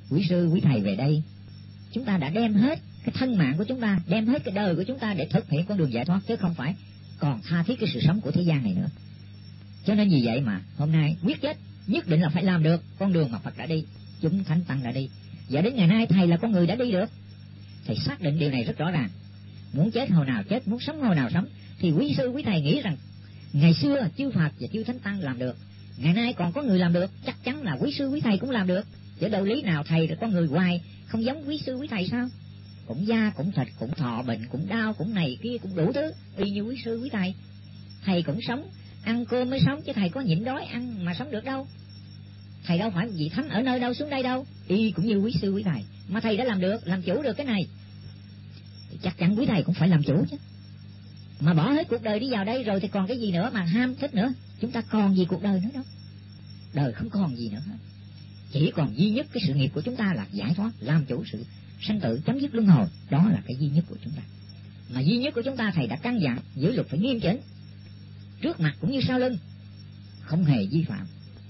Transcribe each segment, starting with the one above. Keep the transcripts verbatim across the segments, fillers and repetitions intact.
quý sư quý thầy về đây, chúng ta đã đem hết cái thân mạng của chúng ta, đem hết cái đời của chúng ta để thực hiện con đường giải thoát, chứ không phải còn tha thiết cái sự sống của thế gian này nữa. Cho nên vì vậy mà hôm nay quyết chết nhất định là phải làm được con đường mà Phật đã đi, chúng thánh tăng đã đi, và đến ngày nay thầy là con người đã đi được. Thầy xác định điều này rất rõ ràng, muốn chết hồi nào chết, muốn sống hồi nào sống. Thì quý sư quý thầy nghĩ rằng ngày xưa chư Phật và chư thánh tăng làm được, ngày nay còn có người làm được, chắc chắn là quý sư quý thầy cũng làm được. Chứ đâu lý nào thầy là con người hoài không giống quý sư quý thầy sao? Cũng da cũng thịt, cũng thọ bệnh, cũng đau, cũng này kia, cũng đủ thứ y như quý sư quý thầy. Thầy cũng sống, ăn cơm mới sống, chứ thầy có nhịn đói ăn mà sống được đâu. Thầy đâu phải vị thánh ở nơi đâu xuống đây đâu, y cũng như quý sư quý thầy. Mà thầy đã làm được, làm chủ được cái này, thì chắc chắn quý thầy cũng phải làm chủ chứ. Mà bỏ hết cuộc đời đi vào đây rồi thì còn cái gì nữa mà ham thích nữa? Chúng ta còn gì cuộc đời nữa đâu, đời không còn gì nữa hết. Chỉ còn duy nhất cái sự nghiệp của chúng ta là giải thoát, làm chủ sự sanh tử, chấm dứt luân hồi. Đó là cái duy nhất của chúng ta. Mà duy nhất của chúng ta thầy đã căn dặn giữ luật phải nghiêm chỉnh, trước mặt cũng như sau lưng, không hề vi phạm.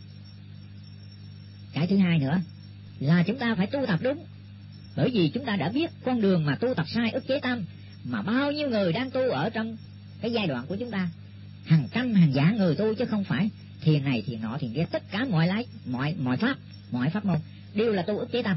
Cái thứ hai nữa là chúng ta phải tu tập đúng. Bởi vì chúng ta đã biết con đường mà tu tập sai ức chế tâm, mà bao nhiêu người đang tu ở trong cái giai đoạn của chúng ta, hàng trăm hàng giả người tu, chứ không phải thiền này thiền nọ thiền kia. Tất cả mọi lái mọi mọi pháp mọi pháp môn đều là tu ức chế tâm.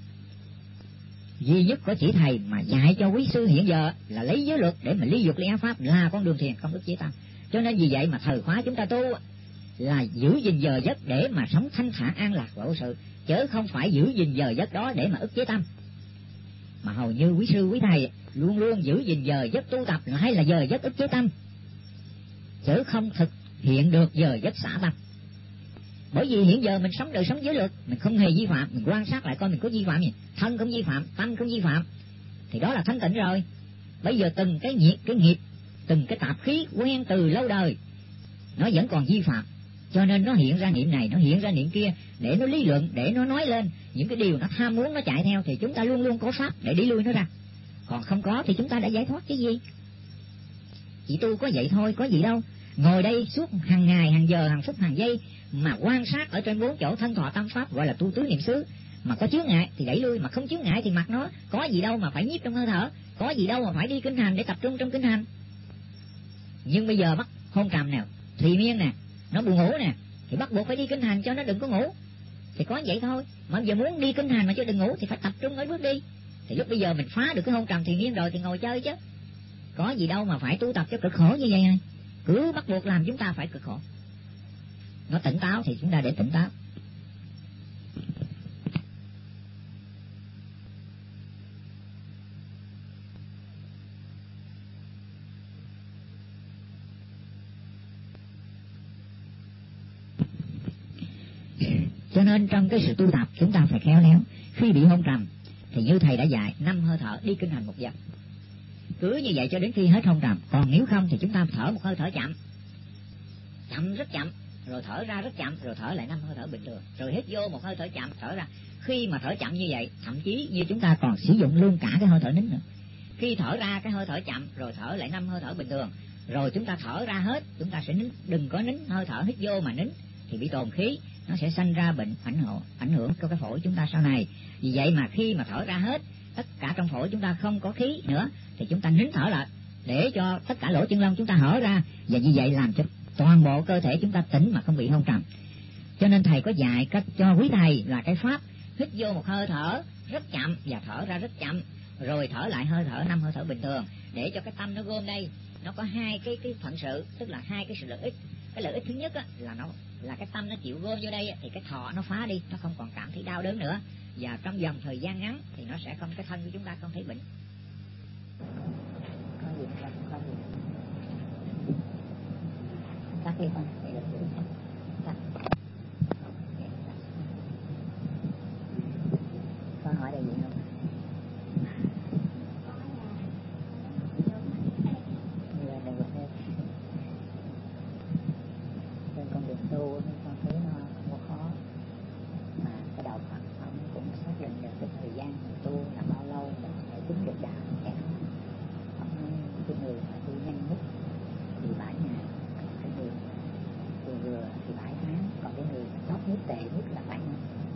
Duy nhất có chỉ thầy mà dạy cho quý sư hiện giờ là lấy giới luật để mà lý dục lý ác pháp, là con đường thiền không ức chế tâm. Cho nên vì vậy mà thời khóa chúng ta tu là giữ gìn giờ giấc để mà sống thanh thản an lạc và vô sự, chứ không phải giữ gìn giờ giấc đó để mà ức chế tâm. Mà hầu như quý sư quý thầy luôn luôn giữ gìn giờ giấc tu tập hay là giờ giấc ức chế tâm, chứ không thực hiện được giờ giấc xả tâm. Bởi vì hiện giờ mình sống đời sống giới luật, mình không hề vi phạm, mình quan sát lại coi mình có vi phạm gì, thân không vi phạm, tâm không vi phạm, thì đó là thanh tịnh rồi. Bây giờ từng cái nhiệt cái nghiệp, từng cái tạp khí quen từ lâu đời, nó vẫn còn vi phạm, cho nên nó hiện ra niệm này, nó hiện ra niệm kia, để nó lý luận, để nó nói lên những cái điều nó tham muốn, nó chạy theo, thì chúng ta luôn luôn có pháp để đi lui nó ra. Còn không có thì chúng ta đã giải thoát cái gì? Chỉ tu có vậy thôi, có gì đâu. Ngồi đây suốt hàng ngày, hàng giờ, hàng phút, hàng giây mà quan sát ở trên bốn chỗ thân thọ tâm pháp, gọi là tu tứ niệm xứ. Mà có chướng ngại thì đẩy lui, mà không chướng ngại thì mặc nó. Có gì đâu mà phải nhiếp trong hơi thở, có gì đâu mà phải đi kinh hành để tập trung trong kinh hành. Nhưng bây giờ bắt hôn trầm nè, thùy miên nè, nó buồn ngủ nè, thì bắt buộc phải đi kinh hành cho nó đừng có ngủ. Thì có vậy thôi. Mà giờ muốn đi kinh hành mà cho đừng ngủ thì phải tập trung ở bước đi. Thì lúc bây giờ mình phá được cái hôn trầm thùy miên rồi thì ngồi chơi chứ. Có gì đâu mà phải tu tập cho cực khổ như vậy này. Cứ bắt buộc làm chúng ta phải cực khổ. Nó tỉnh táo thì chúng ta để tỉnh táo. Cho nên trong cái sự tu tập chúng ta phải khéo léo. Khi bị hôn trầm thì như thầy đã dạy, năm hơi thở đi kinh hành một giờ. Cứ như vậy cho đến khi hết hôn trầm. Còn nếu không thì chúng ta thở một hơi thở chậm, chậm rất chậm, rồi thở ra rất chậm, rồi thở lại năm hơi thở bình thường, rồi hít vô một hơi thở chậm, thở ra. Khi mà thở chậm như vậy, thậm chí như chúng ta còn sử dụng luôn cả cái hơi thở nín nữa. Khi thở ra cái hơi thở chậm, rồi thở lại năm hơi thở bình thường, rồi chúng ta thở ra hết, chúng ta sẽ nín. Đừng có nín hơi thở hít vô mà nín thì bị tồn khí, nó sẽ sanh ra bệnh ảnh hưởng ảnh hưởng cho cái phổi chúng ta sau này. Vì vậy mà khi mà thở ra hết, tất cả trong phổi chúng ta không có khí nữa thì chúng ta nín thở lại để cho tất cả lỗ chân lông chúng ta hở ra, và như vậy làm cho toàn bộ cơ thể chúng ta tỉnh mà không bị hôn trầm. Cho nên thầy có dạy cách cho quý thầy là cái pháp hít vô một hơi thở rất chậm và thở ra rất chậm, rồi thở lại hơi thở năm hơi thở bình thường, để cho cái tâm nó gom đây. Nó có hai cái cái phận sự, tức là hai cái sự lợi ích. Cái lợi ích thứ nhất á, là nó là cái tâm nó chịu gom vô đây thì cái thọ nó phá đi, nó không còn cảm thấy đau đớn nữa, và trong vòng thời gian ngắn thì nó sẽ không, cái thân của chúng ta không thấy bệnh. Tắt đi con, để được tắt. Con hỏi đại diện không? Như là đại diện trên con đường tu, con thấy nó không có khó, mà cái đạo Phật ông cũng xác định được cái thời gian mình tu là bao lâu để có thể chứng được đạo. Ông cái người mà tu nhanh nhất thì bảy ngày, cái người vừa vừa thì bảy tháng, còn cái người tốt nhất tệ nhất là bảy năm. Thì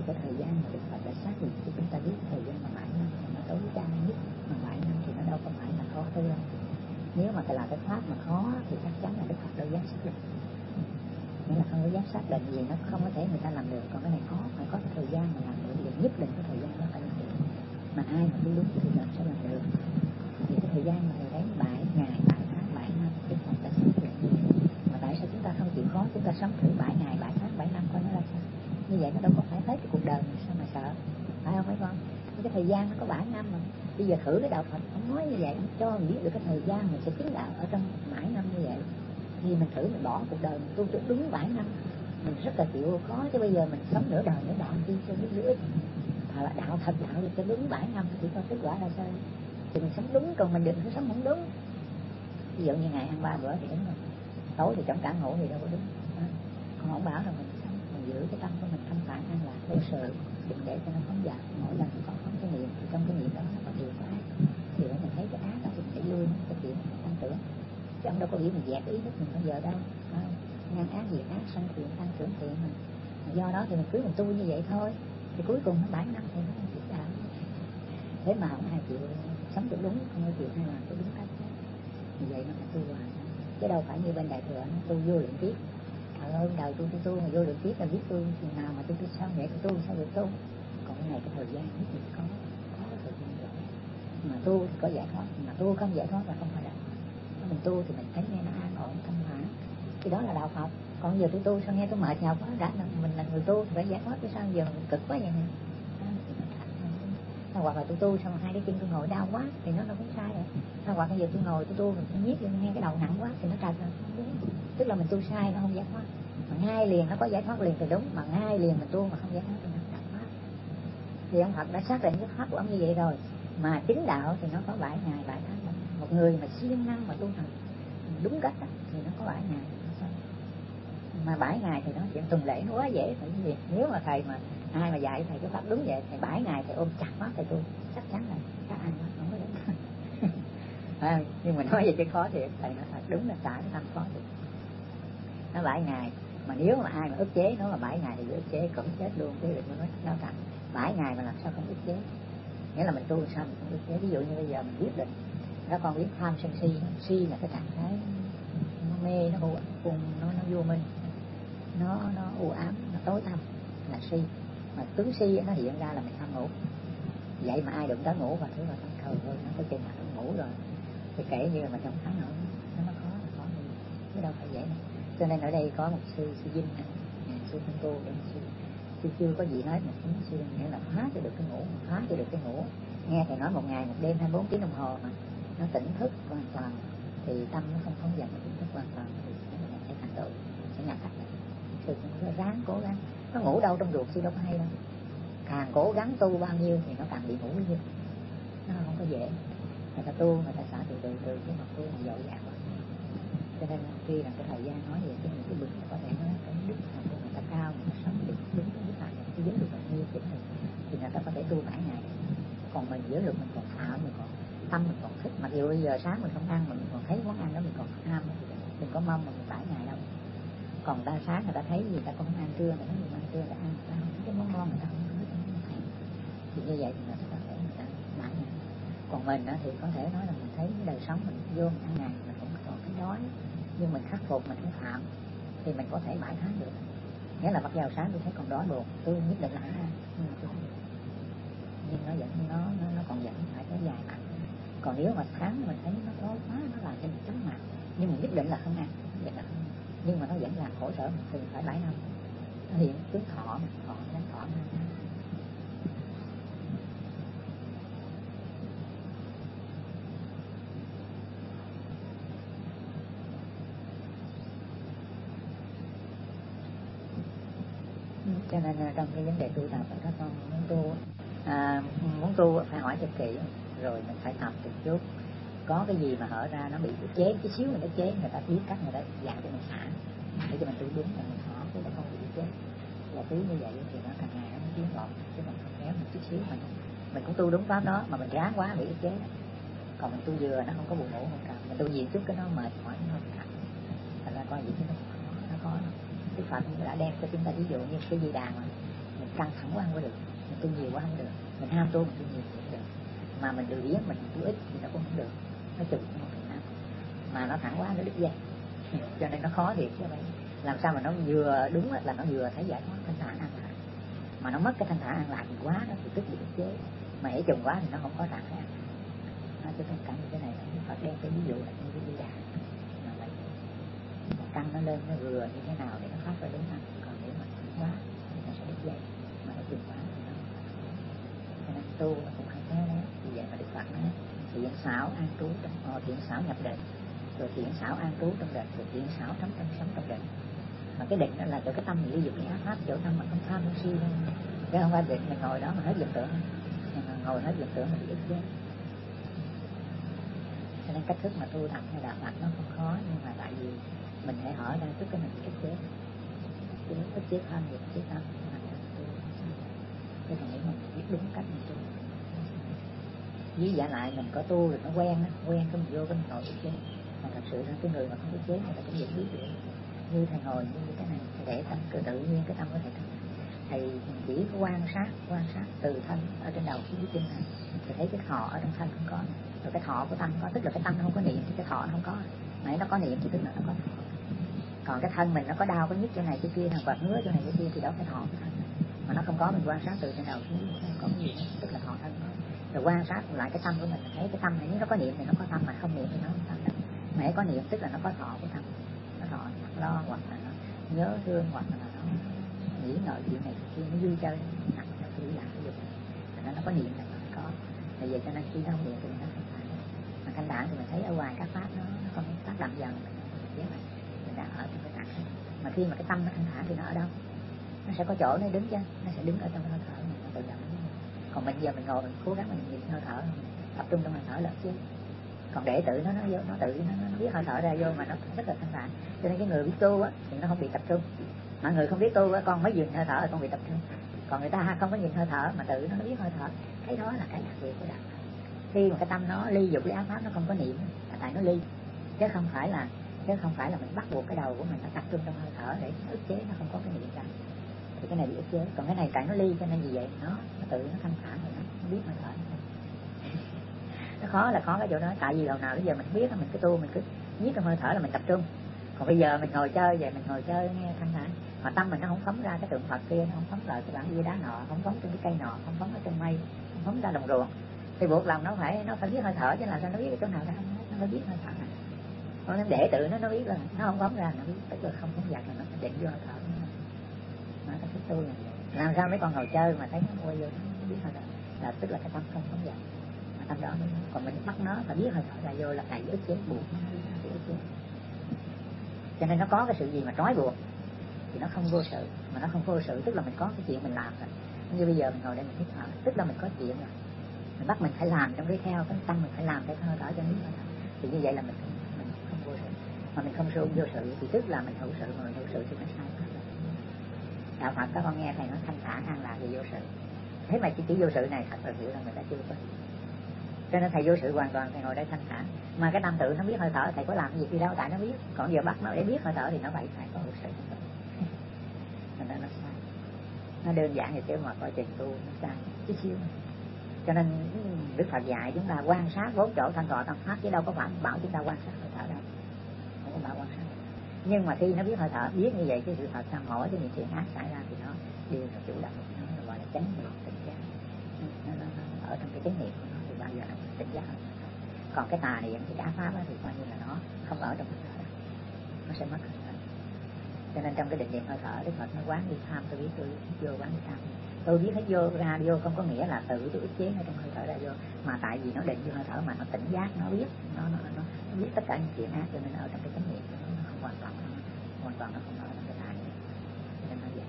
cái thời gian mà Đức Phật đã xác định cho chúng ta biết thời gian mà bảy năm nó tối đa nhất, mà bảy năm thì nó đâu có phải là khó tư đâu. Nếu mà cái là cái pháp mà khó thì chắc chắn là Đức Phật đâu dám xác định, nghĩa là không có dám xác định gì, nó không có thể người ta làm được. Còn cái này khó, phải có cái thời gian mà làm được, thì nhất định cái thời gian đó phải làm được. Mà ai mà biết đúng thì làm sẽ làm được. Thì cái thời gian này đấy bảy ngày, bảy tháng, bảy năm Đức Phật đã xác định. Mà tại sao chúng ta không chịu khó, chúng ta sống thử bảy ngày, bảy tháng, bảy năm coi nó là sao? Như vậy nó đâu có phải hết cái cuộc đời mình, sao mà sợ, phải không mấy con? Cái thời gian nó có bảy năm mà. Bây giờ thử cái đạo Phật, ông nói như vậy, cho mình biết được cái thời gian mình sẽ chứng đạo ở trong bảy năm như vậy. Thì mình thử mình bỏ cuộc đời mình tu cho đúng bảy năm, mình rất là chịu khó. Chứ bây giờ mình sống nửa đời nửa đạo đi cho biết nữa, mà là đạo thật đạo đi cho đúng bảy năm thì có kết quả là sao? Thì mình sống đúng, còn mình đừng có sống không đúng. Ví dụ như ngày ăn ba bữa thì đúng rồi, tối thì chống cả ngủ thì đâu có đúng. Còn ông bảo là mình sống, mình giữ cái tâm của mình thanh thản an lạc vô sự, đừng để cho nó phóng dật. Mỗi lần có phóng cái niệm thì trong cái niệm đó nó có điều có ác, thì để mình thấy cái ác đó thì mình sẽ lui nó cái chuyện mình tăng trưởng. Chứ ông đâu có biết mình dẹp ý thức mình bao giờ đâu. Ngăn ác diệt ác, sanh thiện tăng trưởng thiện mình. Do đó thì mình cứ mình tu như vậy thôi, thì cuối cùng nó bảy năm thì nó không biết đạo. Thế mà không ai chịu sống được đúng, không ai chịu ai làm cái đúng cách. Như vậy nó phải tu hoài, chứ đâu phải như bên Đại Thừa nó tu vô lượng kiếp. Trời ơi, đời tu tu tu mà vô lượng kiếp là biết tu chừng nào mà tu tu sao vậy, tu sao được tu. Còn cái này cái thời gian nhất định có, có cái thời gian rồi. Mà tu thì có giải thoát, mà tu không giải thoát là không phải đạo. Mình tu thì mình thấy nghe nó an ổn thanh thản, thì đó là đạo Phật. Còn giờ tôi tu sao nghe tôi mệt nhọc quá, đã mình là người tu thì phải giải thoát, chứ sao giờ mình cực quá vậy nè. Hoặc là tôi tu xong hai cái chân tôi ngồi đau quá thì nó đâu có sai rồi. Hoặc là giờ tôi ngồi tôi tu mình tôi nhiếp nghe cái đầu nặng quá thì nó trật rồi, không đúng. Tức là mình tu sai nó không giải thoát. Mà ngay liền nó có giải thoát liền thì đúng, mà ngay liền mình tu mà không giải thoát thì nó không giải thoát. Thì ông Phật đã xác định cái pháp của ông như vậy rồi. Mà chính đạo thì nó có bảy ngày, bảy tháng. Một người mà siêng năng mà tu hành đúng cách đó, thì nó có bảy ngày. Mà bảy ngày thì nó chuyện tuần lễ nó quá dễ. Tại vì nếu mà thầy mà ai mà dạy thầy cái pháp đúng vậy thì bảy ngày thầy ôm chặt mắt thầy tu chắc chắn là các anh không có đúng. À, nhưng mà nói về cái khó thiệt, thầy nói thật đúng là xả cái tâm khó thiệt. Nó bảy ngày, mà nếu mà ai mà ức chế nó là bảy ngày thì ức chế cũng chết luôn. Chứ đừng có nói nó thật bảy ngày mà làm sao không ức chế. Nghĩa là mình tu sao mình không ức chế. Ví dụ như bây giờ mình quyết định các con biết tham sân si, si là cái trạng thái nó mê, nó u cùng nó nó vô minh, nó nó u ám, nó tối tăm là si. Mà tướng si nó hiện ra là mình tham ngủ. Vậy mà ai đụng tới ngủ và thứ là nó thờ thôi, nó cái chừng nào nó ngủ rồi thì kể như là mà trong tháng nữa nó nó khó nó khó hơn, chứ đâu phải dễ đâu. Cho nên ở đây có một sư sư Vinh này, sư Thanh Cô đây, sư sư chưa có gì hết mà sư sư nghĩa là phá cho được cái ngủ, phá cho được cái ngủ. Nghe thầy nói một ngày một đêm hai mươi bốn tiếng đồng hồ mà nó tỉnh thức hoàn toàn thì tâm nó không phóng dật, tỉnh thức hoàn toàn thì nó sẽ thành tựu, sẽ nhập thất này. Sư cũng ráng cố gắng, nó ngủ đâu trong ruột sư đâu có hay đâu. Càng cố gắng tu bao nhiêu thì nó càng bị ngủ như nó không có dễ. Người ta tu, người ta xả từ từ từ cái mặt tu mà dội dàng quá. Cho nên khi là cái thời gian nói về cái những cái bực có thể nói cái đức hạnh của người ta cao, người ta sống được đúng cái đức hạnh, cái dính được bao nhiêu chính mình thì người ta có thể tu bảy ngày. Còn mình giữa lúc mình còn phạm, mình còn tâm mình còn thích, mặc dù bây giờ sáng mình không ăn mà mình còn thấy món ăn đó mình còn ham, mình có mong mà mình bảy ngày đâu. Còn ta sáng người ta thấy gì ta không ăn trưa, người ta không ăn trưa, người ta ăn, người ta không thích cái món ngon, người ta không thích cái món này. Thì như vậy thì người ta có thể người ta bảy ngày. Còn mình á, thì có thể nói là mình thấy cái đời sống mình vô mình ăn ngày mình cũng còn thấy đói, nhưng mình khắc phục mình không phạm thì mình có thể bảy tháng được. Nghĩa là mặc dù sáng tôi thấy còn đói buồn, tôi nhất định là ăn, nhưng mà tôi không được. Nhưng nó vẫn nó nó, nó còn vẫn phải kéo dài mạnh. Còn nếu mà tháng mình thấy nó đói quá, nó làm cho mình chóng mặt, nhưng mình nhất định là không ăn, nhất định là không ăn. Nhưng mà nó vẫn làm khổ sở mình thì phải bảy năm. Nó hiện tướng thọ, thọ đến thọ năm. Cho nên trong cái vấn đề tu tập các con muốn tu à, muốn tu phải hỏi thật kỹ, rồi mình phải tập từng chút. Có cái gì mà hở ra nó bị chế cái xíu mình nó chế, người ta biết cách người ta dạy cho mình xả để cho mình tu đúng là mình khó, chứ nó không bị chế. Là cứ như vậy thì nó càng ngày nó tiến bộ, chứ mình không kéo một chút xíu mình mình cũng tu đúng pháp đó mà mình ráng quá bị ức chế. Còn mình tu vừa nó không có buồn ngủ không cần, mình tu nhiều chút cái nó mệt mỏi nó không cần. Thành ra coi vậy chứ nó khó, nó khó. Đức Phật cũng đã đem cho chúng ta ví dụ như cái dây đàn mà mình căng thẳng quá không có được, mình tu nhiều quá không được, mình ham tu mình tu nhiều cũng được, mà mình lười biếng mình tu ít thì nó cũng không được, nó chừng nó không thể nào, mà nó thẳng quá nó đứt dây, cho nên nó khó thiệt chứ vậy. Làm sao mà nó vừa đúng là nó vừa thấy giải thoát thanh thản an lạc, mà nó mất cái thanh thản an lạc quá đó thì tức bị ức chế, mà hễ chừng quá thì nó không có trạng thái. Nó cho tất cả như thế này là Phật đem cái ví dụ là như cái đi đà, mà vậy căng nó lên nó vừa như thế nào để nó phát ra đúng năng, còn nếu mà quá thì nó sẽ đứt dây, mà nó chừng quá thì nó cho nên tu nó cũng hay thế đấy. Vì vậy mà Đức Phật nói thiện xảo an trú trong ờ, thiện xảo nhập định, rồi thiện xảo an trú trong định, rồi thiện xảo sống trong sống trong định. Mà cái định đó là chỗ cái tâm mình ly dục cái ác pháp, chỗ tâm mà không tham không si đâu, cái không phải định mình ngồi đó mà hết vọng tưởng, mình ngồi hết vọng tưởng mình bị ức chế. Cho nên cách thức mà tu tập hay đạo Phật nó không khó, nhưng mà tại vì mình hãy hỏi ra trước cái mình bị ức chế, cái ức chế thân, ức chế tâm, thành ra tu. Cái thằng ấy mình biết đúng cách mình tu. Với giả lại mình có tu rồi nó quen á, quen cái mình vô cái mình ngồi ức chế. Mà thật sự là cái người mà không ức chế người ta cũng dễ biết được. Như thầy ngồi như cái này để tâm cứ tự nhiên cái tâm có thể thức. Thầy chỉ quan sát quan sát từ thân ở trên đầu xuống dưới chân này, thì thấy cái thọ ở trong thân không có, rồi cái thọ của tâm có, tức là cái tâm nó không có niệm thì cái thọ nó không có, mà nó có niệm thì tức là nó có thọ. Còn cái thân mình nó có đau có nhức chỗ này chỗ kia, hoặc ngứa chỗ này chỗ kia thì đó cái thọ của thân, mà nó không có, mình quan sát từ trên đầu xuống dưới không có gì nữa, tức là thọ thân đó. Rồi quan sát lại cái tâm của mình, mình thấy cái tâm này nếu nó có niệm thì nó có tâm, mà không niệm thì nó không tâm đâu. Mà hãy có niệm tức là nó có thọ của tâm, nó thọ lo hoặc là nó nhớ thương hoặc là nó nghĩ ngợi chuyện này chuyện kia, nó vui chơi nặng nó cứ làm cái gì nó nó có niệm là nó có. Vì vậy cho nên khi nó không niệm thì nó thanh thản, mà thanh thản thì mình thấy ở ngoài các pháp nó nó không tác động dần mình biết là mình đang ở trong cái trạng thái. Mà khi mà cái tâm nó thanh thản thì nó ở đâu, nó sẽ có chỗ nó đứng chứ, nó sẽ đứng ở trong cái hơi thở mình, nó tự động. Còn mình giờ mình ngồi mình cố gắng mình nhìn hơi thở, tập trung trong hơi thở là chứ. Còn để tự nó nó vô, nó tự nó, nó biết hơi thở ra vô mà nó rất là thanh thản. Cho nên cái người biết tu á thì nó không bị tập trung, mà người không biết tu á con mới dừng hơi thở là con bị tập trung. Còn người ta không có nhìn hơi thở mà tự nó, nó biết hơi thở, cái đó là cái đặc biệt của đạo. Khi mà cái tâm nó ly dục cái ác pháp nó không có niệm là tại nó ly, chứ không phải là chứ không phải là mình bắt buộc cái đầu của mình nó tập trung trong hơi thở để nó ức chế, nó không có cái niệm ra thì cái này bị ức chế. Còn cái này tại nó ly cho nên vì vậy nó nó tự nó thanh thản rồi nó, nó biết hơi thở. Nó khó là khó cái chỗ đó, tại vì hồi nào bây giờ mình biết mình cứ tu mình cứ viết trong hơi thở là mình tập trung. Còn bây giờ mình ngồi chơi vậy, mình ngồi chơi nghe thanh thản, mà tâm mình nó không phóng ra cái tượng Phật kia, nó không phóng lại cái bản bia đá nọ, không phóng trên cái cây nọ, không phóng ở trên mây, không phóng ra đồng ruộng, thì buộc lòng nó phải nó phải biết hơi thở, chứ làm sao nó biết cái chỗ nào ra, nó phải biết hơi thở này. Còn nó để tự nó nó biết là nó không phóng ra, nó biết tức là không phóng dật là nó định vô hơi thở. Nó cái thức tu là làm sao mấy con ngồi chơi mà thấy nó quay vô nó biết hơi thở là tức là cái tâm không phóng dật. Tâm đó mới, còn mình bắt nó phải biết hơi thở ra vô là tại ức chế buộc nó bị ức chế. Cho nên nó có cái sự gì mà trói buộc thì nó không vô sự, mà nó không vô sự tức là mình có cái chuyện mình làm rồi. Như bây giờ mình ngồi đây mình hít thở tức là mình có chuyện rồi, mình bắt mình phải làm trong cái theo cái tâm mình phải làm cái hơi thở cho nó, thì như vậy là mình mình không vô sự. Mà mình không vô sự thì tức là mình hữu sự, mà mình hữu sự thì mình sai. Đạo Phật các con nghe thầy nói thanh thản an lạc thì vô sự, thế mà chỉ chỉ vô sự này thật là hiểu là người ta chưa có. Cho nên thầy vô sự hoàn toàn, thầy ngồi đây thanh thản, mà cái tâm tự nó biết hơi thở, thầy có làm cái gì gì đâu, tại nó biết. Còn giờ bắt nó để biết hơi thở thì nó vậy, phải có hữu sự. Nên nó sai, nó đơn giản vậy chứ mà coi chừng tu nó sai chút xíu. Cho nên Đức Phật dạy chúng ta quan sát bốn chỗ thanh thọ tâm pháp, chứ đâu có phải bảo chúng ta quan sát hơi thở đâu, không có bảo quan sát. Nhưng mà khi nó biết hơi thở, biết như vậy cái sự thật tham hỏi cái những chuyện ác xảy ra thì nó đều là chủ động, nó gọi là chánh niệm tỉnh giác, nó, nó, nó ở trong cái chánh niệm của nó thì bao giờ nó tỉnh giác. Còn cái tà niệm thì cái ác pháp thì coi như là nó không ở trong hơi thở, nó sẽ mất hơi thở. Cho nên trong cái định niệm hơi thở Đức Phật nó quán đi tham tôi biết tôi vô, quán đi tham tôi biết hết vô ra vô, không có nghĩa là tự tôi ức chế ở trong hơi thở ra vô, mà tại vì nó định vô hơi thở mà nó tỉnh giác, nó biết nó nó, nó, nó biết tất cả những chuyện ác, cho nên ở trong cái chánh niệm nó, nó không hoàn toàn nó, hoàn toàn nó không ở trong cái tà niệm. Cho nên nó vậy.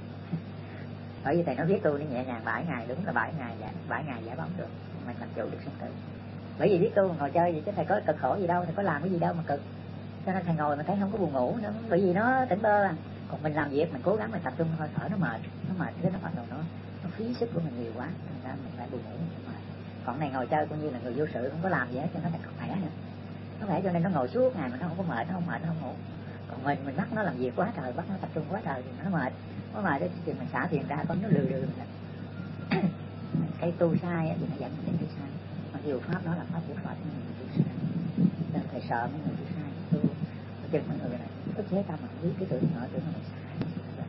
Bởi vì thầy nó biết tu nó nhẹ nhàng bảy ngày, đúng là bảy ngày giải bảy ngày giải phóng được, mình làm chủ được sinh tử. Bởi vì biết tu ngồi chơi vậy chứ thầy có cực khổ gì đâu, thầy có làm cái gì đâu mà cực. Cho nên thầy ngồi mà thấy không có buồn ngủ nữa, bởi vì nó tỉnh bơ à. Còn mình làm việc mình cố gắng mình tập trung hơi thở nó mệt, nó mệt cái nó bắt đầu nó nó phí sức của mình nhiều quá, thành ra mình phải buồn ngủ mình mệt. Còn này ngồi chơi coi như là người vô sự, không có làm gì hết cho nó thật khỏe nữa, nó khỏe cho nên nó ngồi suốt ngày mà nó không có mệt, nó không mệt, nó không ngủ. Còn mình mình bắt nó làm việc quá trời, bắt nó tập trung quá trời thì nó mệt, nó mệt đấy thì mình xả tiền ra có nó lừa lừa cái tu sai thì nó dẫn đến cái sai. Mặc dù pháp đó là pháp của Phật nhưng mình tu sai, nên phải sợ mấy người tu sai. Tu chừng mấy người này ức chế tâm mà biết cái tưởng họ tưởng mình sai.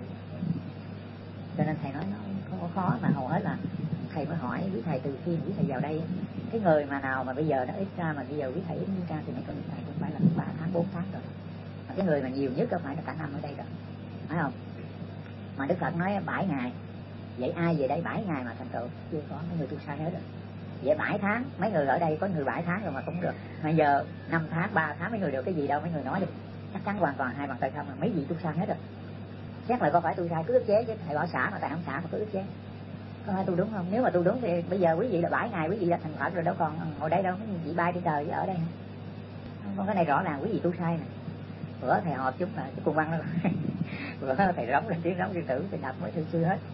Cho nên thầy nói nó không có khó, mà hầu hết là thầy mới hỏi quý thầy từ khi quý thầy vào đây, cái người mà nào mà bây giờ nó ít ra, mà bây giờ quý thầy ít ra thì mấy con thầy cũng phải là ba tháng bốn tháng rồi, mà cái người mà nhiều nhất có phải là cả năm ở đây rồi, phải không? Mà Đức Phật nói bảy ngày, vậy ai về đây bảy ngày mà thành tựu? Chưa có, mấy người tu sai hết rồi. Vậy bảy tháng, mấy người ở đây có người bảy tháng rồi mà cũng được. Bây giờ năm tháng, ba tháng mấy người được cái gì đâu, mấy người nói đi. Chắc chắn hoàn toàn hai bàn tay không, mà mấy vị tu sai hết rồi. Xét lại có phải tu sai cứ ức chế chứ, thầy bảo xả mà thầy không xả mà cứ ức chế. Có phải tu đúng không? Nếu mà tu đúng thì bây giờ quý vị là bảy ngày quý vị đã thành Phật rồi, đâu còn ngồi đây đâu, mấy vị bay trên trời ở đây. Không, cái này rõ ràng quý vị tu sai nè. Bữa thầy họp chúng là cái cung văn đó. Bữa thầy rống lên tiếng rống sư tử, thầy đập mới thư sư hết.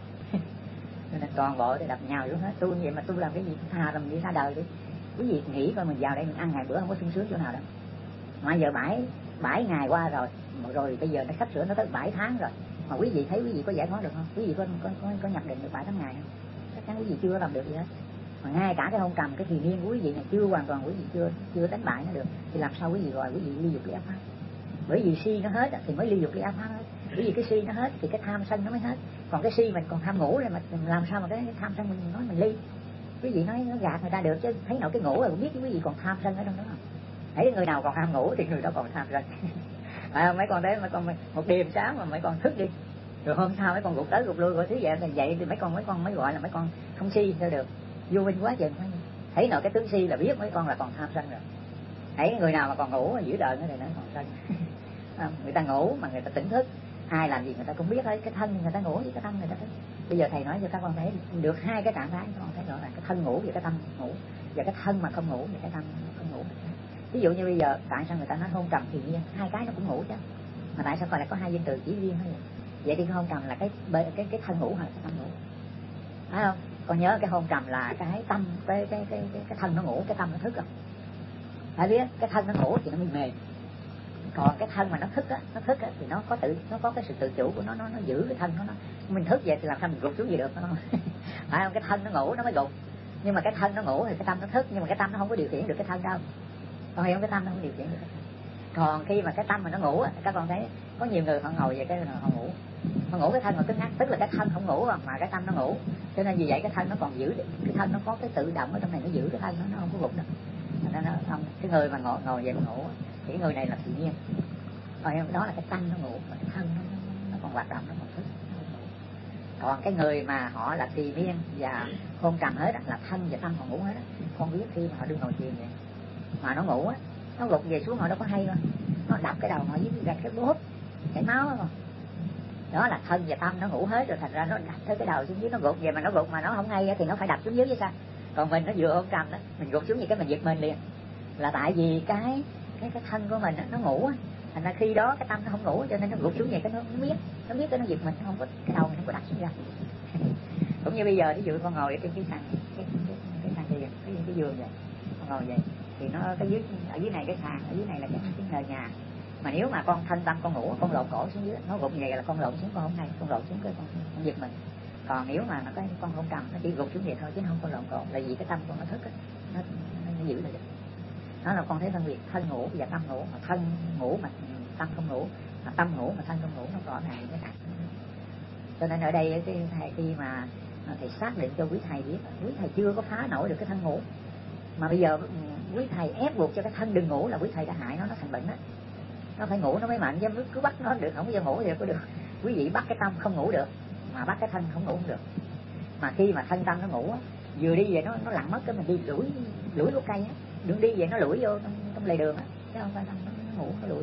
Nên toàn bộ thầy đập nhào xuống hết. Tu như vậy mà tu làm cái gì? Tha làm gì ra đời đi. Quý vị nghĩ coi mình vào đây mình ăn ngày bữa không có sung sướng chỗ nào đâu. Mà giờ bảy bảy ngày qua rồi, rồi bây giờ nó sắp sửa nó tới bảy tháng rồi. Mà quý vị thấy quý vị có giải thoát được không? Quý vị có có có, có nhập định được bảy tháng ngày không? Chắc chắn quý vị chưa làm được gì hết. Mà ngay cả cái hôn trầm, cái thiền niên của quý vị này chưa hoàn toàn quý vị chưa chưa đánh bại nó được, thì làm sao quý vị gọi quý vị ly dục ly ác pháp? Bởi vì si nó hết thì mới ly dục ly ác pháp hết. Bởi vì cái si nó hết thì cái tham sân nó mới hết. Còn cái si mình còn tham ngủ rồi, mà làm sao mà cái tham sân mình nói mình ly? Quý vị nói nó gạt người ta được chứ, thấy nào cái ngủ rồi cũng biết quý vị còn tham sân ở trong đó không? Thấy người nào còn tham ngủ thì người đó còn tham sân. À, mấy con đấy mấy con một đêm sáng mà mấy con thức đi, rồi hôm sau mấy con gục tới gục lui rồi thứ vậy thì vậy thì mấy con mấy con mới gọi là mấy con không si sao được, vô minh quá chừng. Thấy nào cái tướng si là biết mấy con là còn tham sân rồi. Thấy người nào mà còn ngủ mà giữ đợi nó thì nó còn sân. Người ta ngủ mà người ta tỉnh thức, ai làm gì người ta cũng biết đấy, cái thân người ta ngủ với cái tâm người ta thức. Bây giờ thầy nói cho các con thấy được hai cái trạng thái, các con thấy rõ ràng cái thân ngủ và cái tâm ngủ, và cái thân mà không ngủ và cái tâm không ngủ. Ví dụ như bây giờ tại sao người ta nói hôn trầm thì nhiên, hai cái nó cũng ngủ chứ, mà tại sao gọi là có hai danh từ chỉ riêng thôi? Vậy thì cái hôn trầm là cái cái cái thân ngủ hay là cái tâm ngủ, phải không? Con nhớ cái hôn trầm là cái tâm cái cái cái cái, cái thân nó ngủ, cái tâm nó thức không? Phải biết cái thân nó ngủ thì nó mềm mềm, còn cái thân mà nó thức á, nó thức á thì nó có tự nó có cái sự tự chủ của nó, nó nó giữ cái thân nó, nó mình thức vậy thì làm sao mình gục xuống gì được, không? Phải không? Cái thân nó ngủ nó mới gục, nhưng mà cái thân nó ngủ thì cái tâm nó thức, nhưng mà cái tâm nó không có điều khiển được cái thân đâu. Con hiểu, cái tâm nó không điều khiển được cái thân. Còn khi mà cái tâm mà nó ngủ á, các con thấy có nhiều người họ ngồi về cái họ ngủ, họ ngủ cái thân mà cứng ngắc, tức là cái thân không ngủ mà cái tâm nó ngủ, cho nên vì vậy cái thân nó còn giữ, cái thân nó có cái tự động ở trong này, nó giữ cái thân nó, nó không có gục đâu. Nên nó không, cái người mà ngồi ngồi về mà ngủ thì cái người này là tự nhiên. Còn đó là cái tâm nó ngủ, mà cái thân nó, nó, nó còn hoạt động, nó còn thức. Còn cái người mà họ là trì miên và hôn trầm hết là thân và tâm họ ngủ hết. Con biết khi mà họ đương ngồi thiền vậy mà nó ngủ á, nó gục về xuống họ đâu có hay đâu, nó đập cái đầu họ với gạch cái bốp chảy máu đó. Đó là thân và tâm nó ngủ hết rồi, thành ra nó đập tới cái đầu xuống dưới, nó gục về mà nó gục mà nó không hay thì nó phải đập xuống dưới chứ sao? Còn mình nó vừa hôn trầm đó, mình gục xuống như cái mình giật mình liền, là tại vì cái cái cái thân của mình đó, nó ngủ á, thành ra khi đó cái tâm nó không ngủ cho nên nó gục xuống vậy, cái nó nó biết nó biết cái nó giật mình, nó không có cái đầu mình không có đặt xuống ra. Cũng như bây giờ ví dụ con ngồi ở trên cái sàn cái cái cái sàn thiền, cái cái giường vậy, con ngồi vậy thì nó cái dưới ở dưới này cái sàn, ở dưới này là cái cái nền nhà. Mà nếu mà con thanh tâm con ngủ, con lộn cổ xuống dưới, nó gục như vậy là con lộn xuống, con không hay, con lộn xuống cái con, con giật mình. Còn nếu mà nó cái con không trầm, nó chỉ gục xuống vậy thôi chứ không có lộn cổ, là vì cái tâm con nó thức á, nó, nó, nó giữ lại được. Đó là con thấy phân biệt thân ngủ và tâm ngủ, mà thân ngủ mà tâm không ngủ, mà tâm ngủ mà thân không ngủ, nó rõ ràng cái sẵn. Cho nên ở đây cái thầy khi mà thầy xác định cho quý thầy biết, quý thầy chưa có phá nổi được cái thân ngủ, mà bây giờ quý thầy ép buộc cho cái thân đừng ngủ là quý thầy đã hại nó, nó thành bệnh đó. Nó phải ngủ nó mới mạnh, chứ cứ bắt nó được, không bao giờ ngủ thì có được. Quý vị bắt cái tâm không ngủ được, mà bắt cái thân không ngủ không được. Mà khi mà thân tâm nó ngủ, vừa đi về nó nó lặn mất, cái mình đi lủi lủi gốc cây á, đường đi về nó lủi vô trong, trong lề đường á, chứ không phải nó, nó ngủ nó lủi.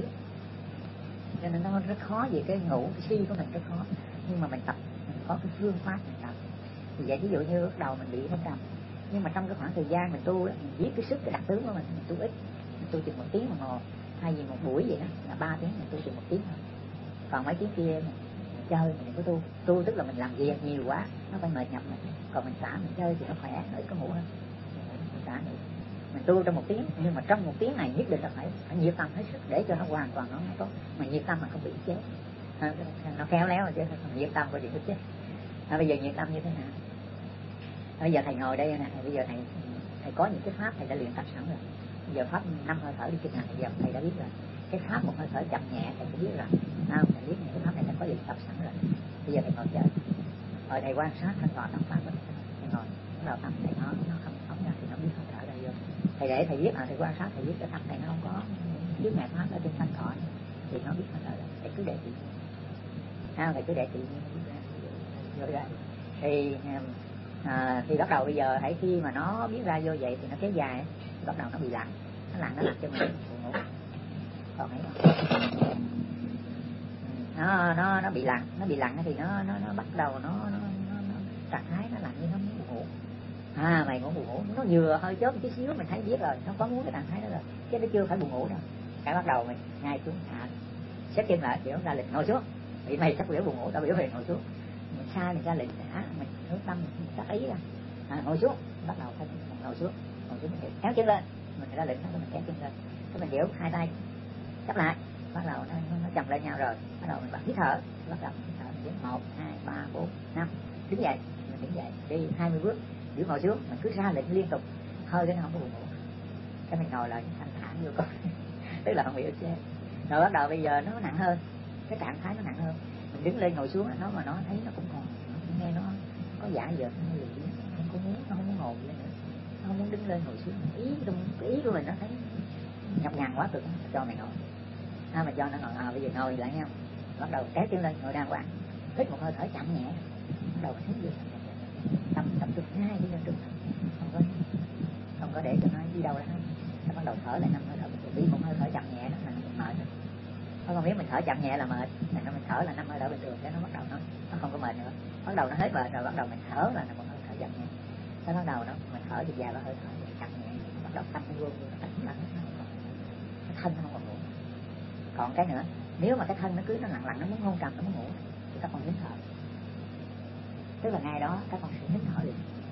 Cho nên nó rất khó về cái ngủ, cái si của mình rất khó. Nhưng mà mình tập, mình có cái phương pháp mình tập. Thì vậy ví dụ như lúc đầu mình bị hôn trầm, nhưng mà trong cái khoảng thời gian mình tu, mình biết cái sức, cái đặc tướng của mình, mình tu ít, mình tu chừng một tiếng đồng hồ, thay vì một buổi vậy đó, là ba tiếng mình tu chừng một tiếng thôi. Còn mấy tiếng kia mình chơi, mình đừng có tu. Tu tức là mình làm việc nhiều quá, nó phải mệt nhọc mình. Còn mình xả mình chơi thì nó khỏe, nó ít có ngủ hơn. Mình xả được. mình tu trong một tiếng, nhưng mà trong một tiếng này nhất định là phải phải nhiệt tâm hết sức để cho nó hoàn toàn nó tốt, mà nhiệt tâm mà không bị chết, à, nó khéo léo chứ không nhiệt tâm có gì chết. À, bây giờ nhiệt tâm như thế nào? Bây giờ thầy ngồi đây nè, bây giờ thầy thầy có những cái pháp thầy đã luyện tập sẵn rồi. Bây giờ pháp năm hơi thở đi kinh hành bây giờ thầy đã biết rồi. Cái pháp một hơi thở chậm nhẹ thầy cũng biết rồi. À, thầy biết những cái pháp này thầy có luyện tập sẵn rồi. Bây giờ thầy ngồi chơi, ngồi thầy quan sát thanh thọ tâm pháp đó. Thầy ngồi, bắt đầu tâm thầy nó nó không phóng ra thì nó biết hơi thở ra vô. Thầy để thầy biết, à, thầy quan sát thầy biết cái tâm thầy nó không có trước ngày pháp ở trên thanh thọ thì nó biết hơi thở ra. Thầy cứ để tự nhiên. À, thầy cứ để tự nhiên vô ra. Thì à, thì bắt đầu bây giờ hãy khi mà nó biết ra vô vậy thì nó kéo dài, bắt đầu nó bị lặng, nó lặng nó làm cho mình buồn ngủ. Còn thấy không? Nó nó nó bị lặng, nó bị lặng thì nó nó nó bắt đầu nó nó nó, nó trạng thái nó lặng như nó muốn buồn ngủ. À mày muốn buồn ngủ, nó vừa hơi chớp một chút xíu mình thấy biết rồi, nó có muốn cái trạng thái đó rồi, chứ nó chưa phải buồn ngủ đâu. Cái bắt đầu mình ngay xuống hạ, xếp chân lại, kiểu ra lệnh ngồi xuống. Vì mày sắp biểu buồn ngủ, tao biểu mày ngồi xuống. Mình sai mình ra lệnh đã, mình hướng tâm mình tác ý ra, à, ngồi xuống, bắt đầu phải ngồi xuống, ngồi xuống mình kéo chân lên, mình ra lệnh mình kéo chân lên, cái mình giữ hai tay chắp lại, bắt đầu nó, nó, nó chồng lên nhau rồi, bắt đầu mình bắt hít thở, bắt đầu hít thở mình giữ một, hai, ba, bốn, năm, đứng dậy, mình đứng dậy đi hai mươi bước, giữ ngồi xuống, mình cứ ra lệnh liên tục, hơi đến nó không có buồn ngủ, cái mình ngồi lại thanh thản vô coi, tức là không bị ức chế, rồi bắt đầu bây giờ nó nặng hơn, cái trạng thái nó nặng hơn. Mình đứng lên ngồi xuống nó mà nó thấy nó cũng còn nó cũng nghe nó có giả dợt nó lười biếng, không có muốn nó không muốn ngồi lên nữa, nó không muốn đứng lên ngồi xuống. Ý trong cái ý của mình nó thấy nhọc nhằn quá cực, cho mày ngồi, à, mà cho nó ngồi, à, bây giờ ngồi lại nhau, bắt đầu kéo chân lên ngồi đàng hoàng, hít một hơi thở chậm nhẹ, bắt đầu thấy gì tâm tập trung ngay đi lên trung, không có không có để cho nó đi đâu ra hết, bắt đầu thở lại năm hơi thở, đi một hơi thở chậm nhẹ đó là mình mệt. Không biết mình thở chậm nhẹ là mệt, nên mình thở là năm hơi thở bình thường, cái nó bắt đầu nó nó không có mệt nữa, bắt đầu nó hết mệt rồi, bắt đầu mình thở là một hơi thở chậm nhẹ, cái bắt đầu nó mình thở thì dài ba hơi thở thì chậm nhẹ, bắt đầu tâm nó vô nó tĩnh lặng, cái thân nó không còn ngủ. Còn cái nữa, nếu mà cái thân nó cứ nó lặng lặng nó muốn hôn trầm nó muốn ngủ thì các con nín thở, tức là ngay đó các con sẽ nín thở liền.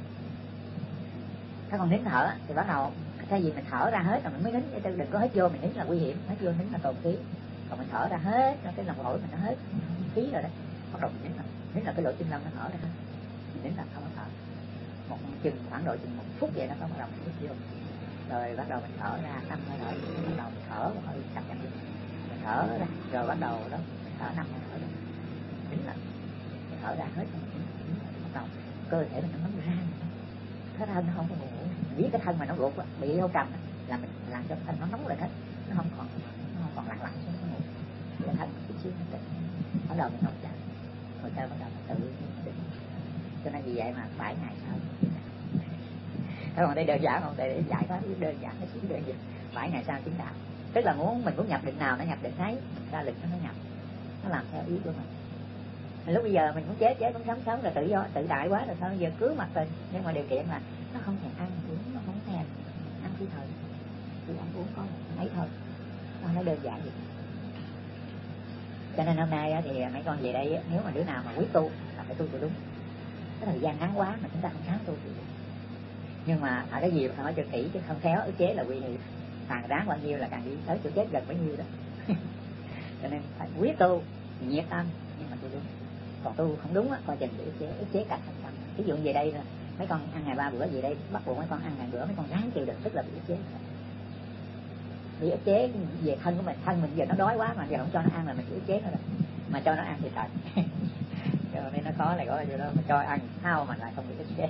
Các con nín thở thì bắt đầu thay vì mình thở ra hết rồi mình mới nín, chứ đừng có hít vô mình nín là nguy hiểm, hít vô nín là tồn khí. Còn mình thở ra hết, cái lòng phổi mình nó hết khí rồi đấy, bắt đầu mình nín là, nín là cái lỗ chân lông nó mở ra, mình nín là không có thở, một chừng khoảng độ chừng một phút vậy nó có bắt đầu mình hít vô, rồi bắt đầu mình thở ra, tâm hơi thở, bắt đầu mình thở hơi chậm chậm đi, mình thở ra, rồi bắt đầu đó mình thở năm hơi thở, nín là mình thở ra hết, bắt đầu cơ thể mình nó nóng rang, cái thân nó không có ngủ, mình biết cái thân mà nó ruột bị hô trầm là mình làm cho cái thân nó nóng lên hết, nó không còn nó không còn lặng lặng xuống nó ngủ, cái thân chút xíu nó tỉnh, bắt đầu mình ngồi chơi, ngồi chơi bắt đầu mình tự định, cho nên vì vậy mà bảy ngày sau, các bạn thấy đơn giản không? Để giải thoát đơn giản nó xíu đơn giản, bảy ngày sau chứng đạo, tức là muốn mình muốn nhập định nào nó nhập định đấy, ra định nó nhập, nó làm theo ý của mình. Lúc bây giờ mình muốn chết chết muốn sống sống là tự do tự đại quá rồi sao bây giờ cứ mặc tình, nhưng mà điều kiện là nó không thèm ăn uống, nó không thèm ăn cái thời chỉ ăn uống có mấy thôi, nó đơn giản vậy. Cho nên hôm nay thì mấy con về đây nếu mà đứa nào mà quyết tu là phải tu cho đúng, cái thời gian ngắn quá mà chúng ta không dám tu thì nhưng mà ở cái gì mà nói cho kỹ chứ không khéo ức chế là nguy hiểm, càng ráng bao nhiêu là càng đi tới chỗ chết gần bấy nhiêu đó. Cho nên phải quyết tu nhiệt tâm nhưng mà tu đúng, còn tu không đúng á coi chừng bị ức chế, ức chế cả thành tâm. Ví dụ về đây là mấy con ăn ngày ba bữa về đây bắt buộc mấy con ăn ngày bữa, mấy con ráng chịu đựng, tức là bị ức chế, bị ức chế về thân của mình, thân mình giờ nó đói quá mà giờ không cho nó ăn là mình ức chế nó rồi, mà cho nó ăn thì thật. Cho nên nó khó là có điều đó, mà cho ăn sao mà lại không bị ức chế.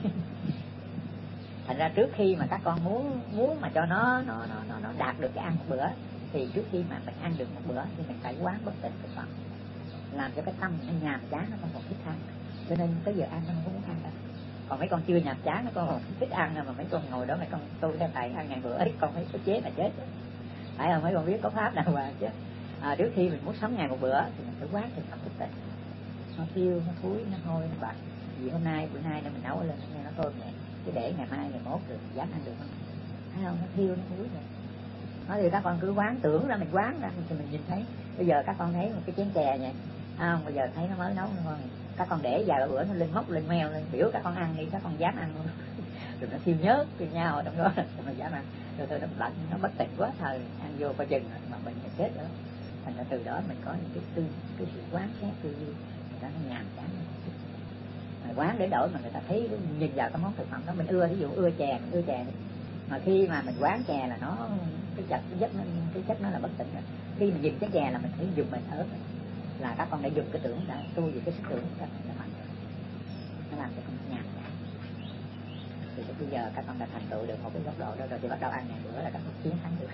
Thành ra trước khi mà các con muốn muốn mà cho nó nó nó nó, nó đạt được cái ăn một bữa thì trước khi mà mình ăn được một bữa thì mình phải quán bất tịnh thực phẩm, làm cho cái tâm nó nhàm chán, nó không còn thích ăn, cho nên tới giờ ăn nó không có muốn ăn đâu. Còn mấy con chưa nhàm chán, nó còn thích ăn mà mấy con ngồi đó mấy con tu theo thầy ăn ngàn bữa ấy, con thấy có chế là chết, phải không? Mấy con biết có pháp nào mà chứ. À, trước khi mình muốn sống ngày một bữa thì mình phải quán thực phẩm bất tịnh, nó thiêu, nó thúi, nó hôi, nó bạc. Vì hôm nay bữa nay mình nấu lên nghe nó thơm nhẹ, chứ để ngày mai ngày mốt rồi dám ăn được không? Thấy không? Nó thiêu, nó thúi vậy. Nói thì các con cứ quán, tưởng ra mình quán ra thì mình nhìn thấy. Bây giờ các con thấy một cái chén chè vậy, à, bây giờ thấy nó mới nấu ngon, các con để vài bữa nó lên mốc lên meo lên, biểu các con ăn đi, các con dám ăn không? rồi nó thiêu nhớt thiêu nhau ở trong đó mà giả mà rồi tôi nó lạnh nó bất tỉnh quá thời ăn vô coi chừng mà mình sẽ chết nữa. Thành ra từ đó mình có những cái tư cái sự quán xét tư duy người ta nó nhàm chán mà quán để đổi mà người ta thấy nhìn vào cái món thực phẩm đó mình ưa, ví dụ ưa chè mình ưa chè mà khi mà mình quán chè là nó cái chất cái chất nó cái chất nó là bất tỉnh rồi. Khi mình nhìn cái chè là mình thấy dùng mình ớt là các con đã dùng cái tưởng đã tu về cái sức tưởng các con đã mạnh nó làm cho con nhàm chán. Thì bây giờ các con đã thành tựu được một cái góc độ đó rồi thì bắt đầu ăn ngày bữa là các con chiến thắng được.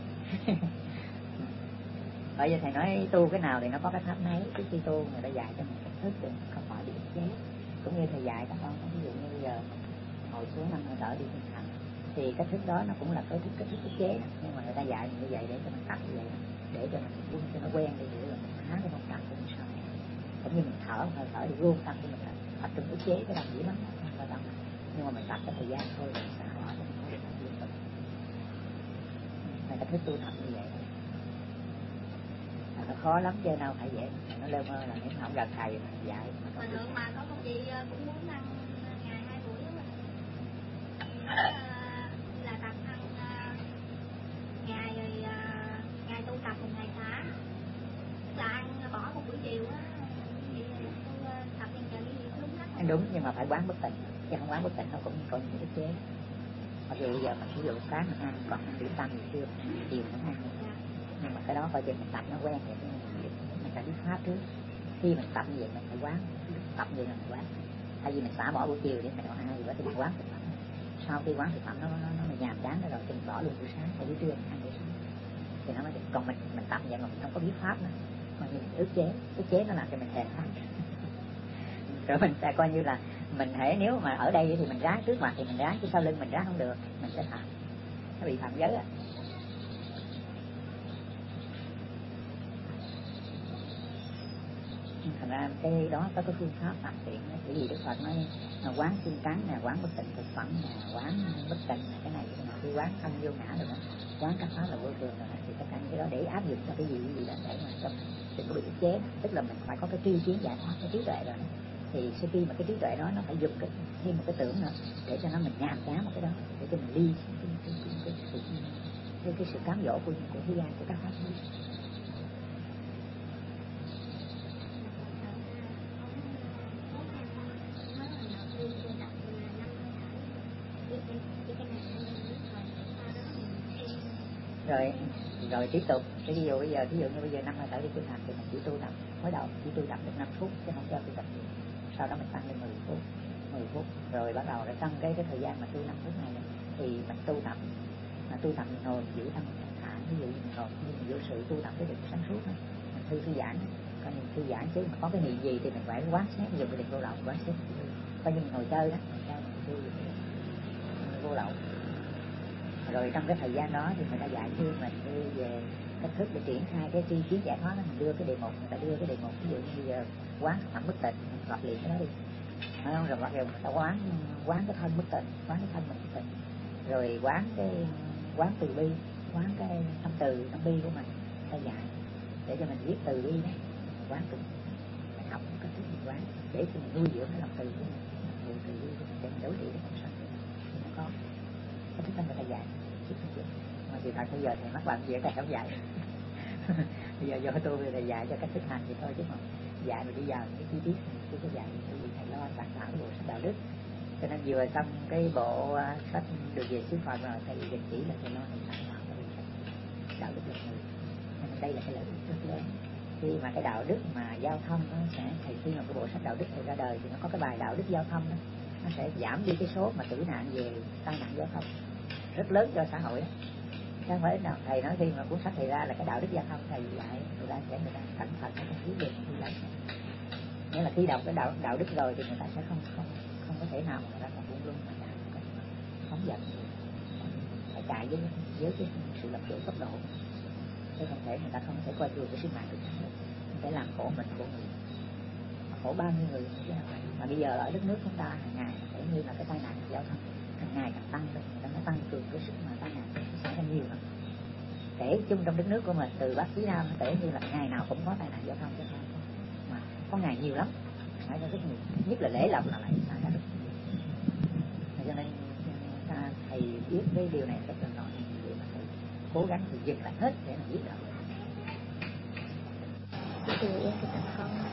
Bởi vì thầy nói tu cái nào thì nó có cái pháp nấy. Trước khi tu người ta dạy cho mình cách thức để không phải bị ức chế. Cũng như thầy dạy các con, ví dụ như bây giờ ngồi xuống năm hơi thở đi tinh thần thì cách thức đó nó cũng là cái thức cách thức ức chế đó. Nhưng mà người ta dạy mình như vậy để cho mình tập như vậy đó. Để cho mình quân cho nó quen đi để rồi mình phá cái phong trào của mình sau. Cũng như mình thở hơi thở thì luôn tâm của mình là tập trung ức chế cái làm dữ lắm không tâm. Nhưng mà mình tập cái thời gian thôi là mình sẽ hỏi cho mình được liên tục. Này cách thức tu tập như vậy nó khó lắm chứ đâu phải dễ, nó lơ mơ là nếu không gần thầy dạy. Mà lượng mà có công chị cũng muốn ăn ngày hai buổi đó mà là tập ăn ngày rồi ngày tu tập một ngày xả là ăn bỏ một buổi chiều á tập nhân giờ cái gì đúng hết. Ăn đúng nhưng mà phải quán bất tịnh, chứ không quán bất tịnh nó cũng có những ức chế. Mặc dù bây giờ mình ví dụ sáng mình ăn còn ăn điểm tâm gì chưa chiều mình ăn dạ. Nhưng mà cái đó coi chừng mình tập nó quen rồi mình phải biết pháp trước. Khi mình tập như vậy mình phải quán, tập như vậy là mình quán. Thay vì mình xả bỏ buổi chiều để mình còn ăn gì đó thì mình quán thực phẩm. Sau khi quán thực phẩm nó nó, nó nhàm chán rồi thì mình bỏ luôn buổi sáng hay buổi trưa mình ăn buổi sáng thì nó mới được. Còn mình mình tập vậy mà mình không có biết pháp nữa mà mình ức chế, ức chế nó làm cho mình thèm pháp. Rồi mình sẽ coi như là mình hễ nếu mà ở đây thì mình ráng trước mặt thì mình ráng, chứ sau lưng mình ráng không được mình sẽ phạm, nó bị phạm giới á. Thành ra cái đó có cái phương pháp hoàn thiện đó. Bởi vì Đức Phật nói là quán xương trắng nè, quán bất tịnh thực phẩm nè, quán bất tịnh là cái này cái nào, cái quán thân vô ngã rồi đó, quán các pháp là vô thường rồi đó. Thì tất cả những cái đó để áp dụng cho cái gì cái gì đó để mà cho mình đừng có bị ức chế. Tức là mình phải có cái tri kiến giải thoát, cái trí tuệ rồi đó. Thì sau khi mà cái trí tuệ đó nó phải dùng cái thêm một cái tưởng nữa để cho nó mình nhàm chán một cái đó để cho mình đi cái cái cái cái sự cái, cái sự cám dỗ của của thế gian của các pháp lý. Rồi rồi tiếp tục. Ví dụ bây giờ ví dụ như bây giờ năm hơi thở đi tinh thần thì mình chỉ tu tập mới đầu chỉ tu tập được năm phút chứ không cho tu tập nhiều. Sau đó mình tăng lên mười phút, mười phút rồi bắt đầu để tăng cái cái thời gian mà tu năm phút này thì mình tu tập mà tu tập mình ngồi giữ tâm mình thanh thản. Ví dụ như mình ngồi như mình vô sự tu tập cái được sáng suốt đó, mình thư thư giãn, coi như thư giãn chứ mà có cái niệm gì thì mình phải quán xét, dùng cái định vô lậu quán xét, coi như mình ngồi chơi đó, ngồi chơi mình tu vô lậu. Rồi trong cái thời gian đó thì người ta dạy thêm mình về cách thức để triển khai cái tri kiến giải thoát đó. Mình đưa cái đề mục, người ta đưa cái đề mục ví dụ như bây giờ quán thẳng bất tịnh, mình tập luyện cái đó đi, phải không? Rồi bắt đầu người ta quán quán cái thân bất tịnh, quán cái thân mình bất tịnh, rồi quán cái quán từ bi, quán cái tâm từ tâm bi của mình, người ta dạy để cho mình biết từ bi đó, quán từ mình học cách thức mình quán để cho mình nuôi dưỡng cái lòng từ của mình, nuôi từ bi của mình để mình đối trị với con sanh thì nó có cái thức đó người ta dạy. Mà thì thật bây giờ thì mắc làm gì thầy không dạy. Bây giờ do tôi thầy dạy cho cách thức hành thì thôi, chứ không dạy mà đi vào những cái chi tiết thì chưa có dạy. Bởi vì thầy lo soạn thảo cái bộ sách đạo đức, cho nên vừa xong cái bộ sách được về xứ Phật rồi thầy định chỉ là thầy lo thầy soạn thảo cái bộ sách đạo đức là người. Cho nên đây là cái lợi ích rất lớn. Khi mà cái đạo đức mà giao thông nó sẽ thầy khi mà cái bộ sách đạo đức thầy ra đời thì nó có cái bài đạo đức giao thông đó, nó sẽ giảm đi cái số mà tử nạn về tai nạn giao thông rất lớn cho xã hội đó. Không phải nào thầy nói khi mà cuốn sách thầy ra là cái đạo đức giao thông thầy dạy người ta sẽ người ta cẩn thận người ta biết được như vậy. Nghĩa là khi đọc cái đạo đạo đức rồi thì người ta sẽ không không không có thể nào mà người ta còn buông lung mà chạy phóng dật, phải chạy với với cái sự lập chủ tốc độ, chứ không thể người ta không thể coi thường cái sinh mạng của mình, không thể làm khổ mình khổ người, khổ bao nhiêu người nữa. Mà bây giờ ở đất nước chúng ta hàng ngày thể như là cái tai nạn giao thông hàng ngày càng tăng lên, người ta nó tăng cường cái sức mà tai nạn xảy ra nhiều lắm. Kể chung trong đất nước của mình từ Bắc chí Nam kể như là ngày nào cũng có tai nạn giao thông chứ không có, mà có ngày nhiều lắm, phải rất nhiều, nhất là lễ lộc là lại xảy ra rất nhiều. Cho nên à, thầy biết cái điều này rất là rõ, để mà thầy cố gắng thì dừng lại hết để mà biết được. Tự yên cái tấm con đó.